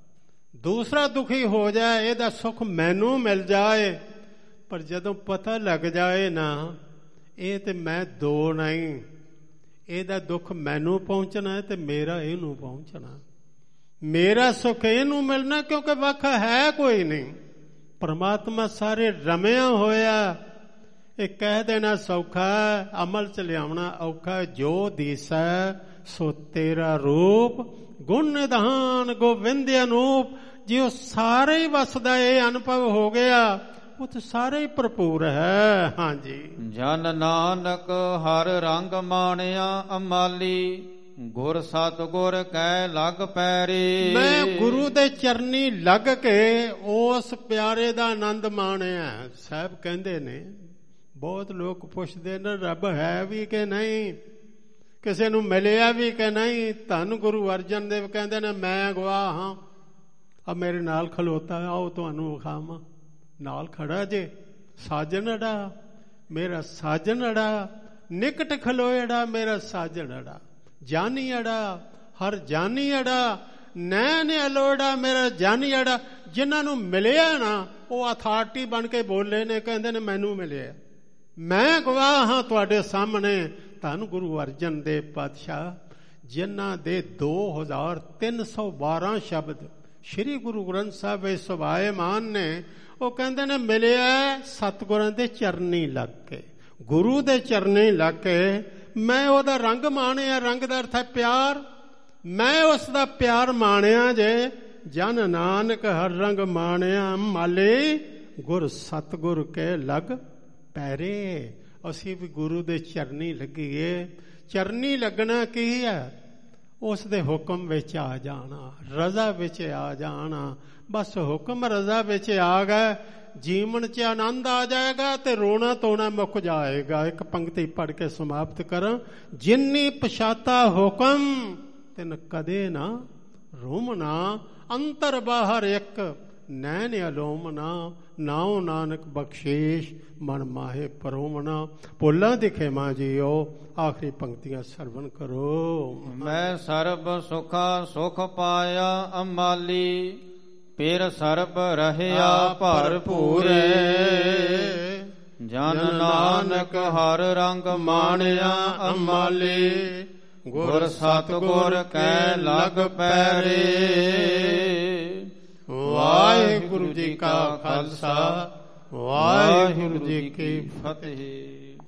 ਦੂਸਰਾ ਦੁਖੀ ਹੋ ਜਾਏ, ਇਹਦਾ ਸੁੱਖ ਮੈਨੂੰ ਮਿਲ ਜਾਏ, ਪਰ ਜਦੋਂ ਪਤਾ ਲੱਗ ਜਾਏ ਨਾ ਇਹ ਤੇ ਮੈਂ ਦੋ ਨਹੀਂ, ਇਹਦਾ ਦੁੱਖ ਮੈਨੂੰ ਪਹੁੰਚਣਾ ਹੈ ਤੇ ਮੇਰਾ ਇਹਨੂੰ ਪਹੁੰਚਣਾ, ਮੇਰਾ ਸੁੱਖ ਇਹਨੂੰ ਮਿਲਣਾ, ਕਿਉਂਕਿ ਵੱਖ ਹੈ ਕੋਈ ਨਹੀਂ। ਪਰਮਾਤਮਾ ਸਾਰੇ ਰਮਿਆ ਹੋਇਆ। ਇਹ ਕਹਿ ਦੇਣਾ ਸੌਖਾ, ਅਮਲ ਚ ਲਿਆਉਣਾ ਔਖਾ। ਜੋ ਦੀਸੈ ਸੋ ਤੇਰਾ ਰੂਪ, ਗੁਣ ਨਿਧਾਨ ਗੋਬਿੰਦ ਅਨੂਪ। ਜੇ ਉਹ ਸਾਰੇ ਹੀ ਵਸਦਾ ਇਹ ਅਨੁਭਵ ਹੋ ਗਿਆ ਉਹ ਤਾਂ ਸਾਰੇ ਹੀ ਭਰਪੂਰ ਹੈ। ਹਾਂਜੀ। ਜਨ ਨਾਨਕ ਹਰ ਰੰਗ ਮਾਣਿਆ ਅਮਾਲੀ, ਗੁਰ ਸਤਿਗੁਰ ਕੈ ਲਗ ਪੈਰੇ। ਮੈਂ ਗੁਰੂ ਦੇ ਚਰਨੀ ਲੱਗ ਕੇ ਉਸ ਪਿਆਰੇ ਦਾ ਆਨੰਦ ਮਾਣਿਆ। ਸਾਹਿਬ ਕਹਿੰਦੇ ਨੇ, ਬਹੁਤ ਲੋਕ ਪੁੱਛਦੇ ਨੇ ਰੱਬ ਹੈ ਵੀ ਕਿ ਨਹੀਂ, ਕਿਸੇ ਨੂੰ ਮਿਲਿਆ ਵੀ ਕਿ ਨਹੀਂ। ਧੰਨ ਗੁਰੂ ਅਰਜਨ ਦੇਵ ਕਹਿੰਦੇ ਨੇ ਮੈਂ ਗਵਾਹ ਹਾਂ। ਆ ਮੇਰੇ ਨਾਲ ਖਲੋਤਾ, ਆਓ ਤੁਹਾਨੂੰ ਵਿਖਾਵਾਂ। ਨਾਲ ਖੜਾ ਜੇ ਸਾਜਨ ਅੜਾ, ਮੇਰਾ ਸਾਜਨ ਅੜਾ, ਨਿਕਟ ਖਲੋਇੜਾ ਮੇਰਾ ਸਾਜਨ ਅੜਾ। ਜਾਨੀ ਅੜਾ, ਹਰ ਜਾਨੀ ਅੜਾ, ਨੈਣ ਅਲੋੜਾ ਮੇਰਾ ਜਾਨੀ ਅੜਾ। ਜਿਨ੍ਹਾਂ ਨੂੰ ਮਿਲਿਆ ਨਾ ਉਹ ਅਥਾਰਟੀ ਬਣ ਕੇ ਬੋਲੇ ਨੇ, ਕਹਿੰਦੇ ਨੇ ਮੈਨੂੰ ਮਿਲਿਆ। ਮੈਂ ਗਵਾਹ ਹਾਂ ਤੁਹਾਡੇ ਸਾਹਮਣੇ। ਧੰਨ ਗੁਰੂ ਅਰਜਨ ਦੇਵ ਪਾਤਸ਼ਾਹ, ਜਿਨ੍ਹਾਂ ਦੇ 2312 ਸ਼ਬਦ ਸ਼੍ਰੀ ਗੁਰੂ ਗ੍ਰੰਥ ਸਾਹਿਬ ਵਿੱਚ ਸੁਭਾਏਮਾਨ ਨੇ। ਉਹ ਕਹਿੰਦੇ ਨੇ ਮਿਲਿਆ ਸਤਿਗੁਰਾਂ ਦੇ ਚਰਨੀ ਲੱਗ ਕੇ, ਗੁਰੂ ਦੇ ਚਰਨੀ ਲੱਗ ਕੇ ਮੈਂ ਉਹਦਾ ਰੰਗ ਮਾਣਿਆ। ਰੰਗ ਦਾ ਅਰਥ ਹੈ ਪਿਆਰ। ਮੈਂ ਉਸ ਦਾ ਪਿਆਰ ਮਾਣਿਆ ਜੇ। ਜਨ ਨਾਨਕ ਹਰ ਰੰਗ ਮਾਣਿਆ ਮਾਲੇ, ਗੁਰ ਸਤਿਗੁਰ ਕੇ ਲਗ ਪੈਰੇ। ਅਸੀਂ ਵੀ ਗੁਰੂ ਦੇ ਚਰਨੀ ਲੱਗੀਏ। ਚਰਨੀ ਲੱਗਣਾ ਕੀ ਹੈ? ਉਸ ਦੇ ਹੁਕਮ ਵਿੱਚ ਆ ਜਾਣਾ, ਰਜ਼ਾ ਵਿੱਚ ਆ ਜਾਣਾ। ਬਸ ਹੁਕਮ ਰਜ਼ਾ ਵਿੱਚ ਆ ਗਏ, ਜੀਵਨ 'ਚ ਆਨੰਦ ਆ ਜਾਏਗਾ ਤੇ ਰੋਣਾ ਧੋਣਾ ਮੁੱਕ ਜਾਏਗਾ। ਇੱਕ ਪੰਕਤੀ ਪੜ੍ਹ ਕੇ ਸਮਾਪਤ ਕਰਾਂ। ਜਿੰਨੀ ਪਛਾਤਾ ਹੁਕਮ ਤਿਨ ਕਦੇ ਨਾ ਰੋਮਣਾ, ਅੰਤਰ ਬਾਹਰ ਇੱਕ ਨੈਣ ਅਲੋਮਨਾ। ਨਾਉ ਨਾਨਕ ਬਖਸ਼ੀਸ਼ ਮਨ ਮਾਹੇ ਪਰੋਮਣਾ। ਭੁੱਲਾਂ ਦੀ ਖੇਮਾ ਜੀਓ। ਆਖਰੀ ਪੰਕਤੀਆਂ ਸਰਵਣ ਕਰੋ। ਮੈਂ ਸਰਬ ਸੁਖਾ ਸੁਖ ਪਾਇਆ ਅਮਾਲੀ, ਫਿਰ ਸਰਬ ਰਹਿਆ ਭਰਪੂਰੇ। ਜਨ ਨਾਨਕ ਹਰ ਰੰਗ ਮਾਣਿਆ ਅਮਾਲੀ, ਗੁਰ ਸਤਿਗੁਰ ਕੈ ਲਗ ਪੈਰੇ। ਵਾਹਿਗੁਰੂ ਜੀ ਕਾ ਖਾਲਸਾ, ਵਾਹਿਗੁਰੂ ਜੀ ਕੀ ਫਤਿਹ।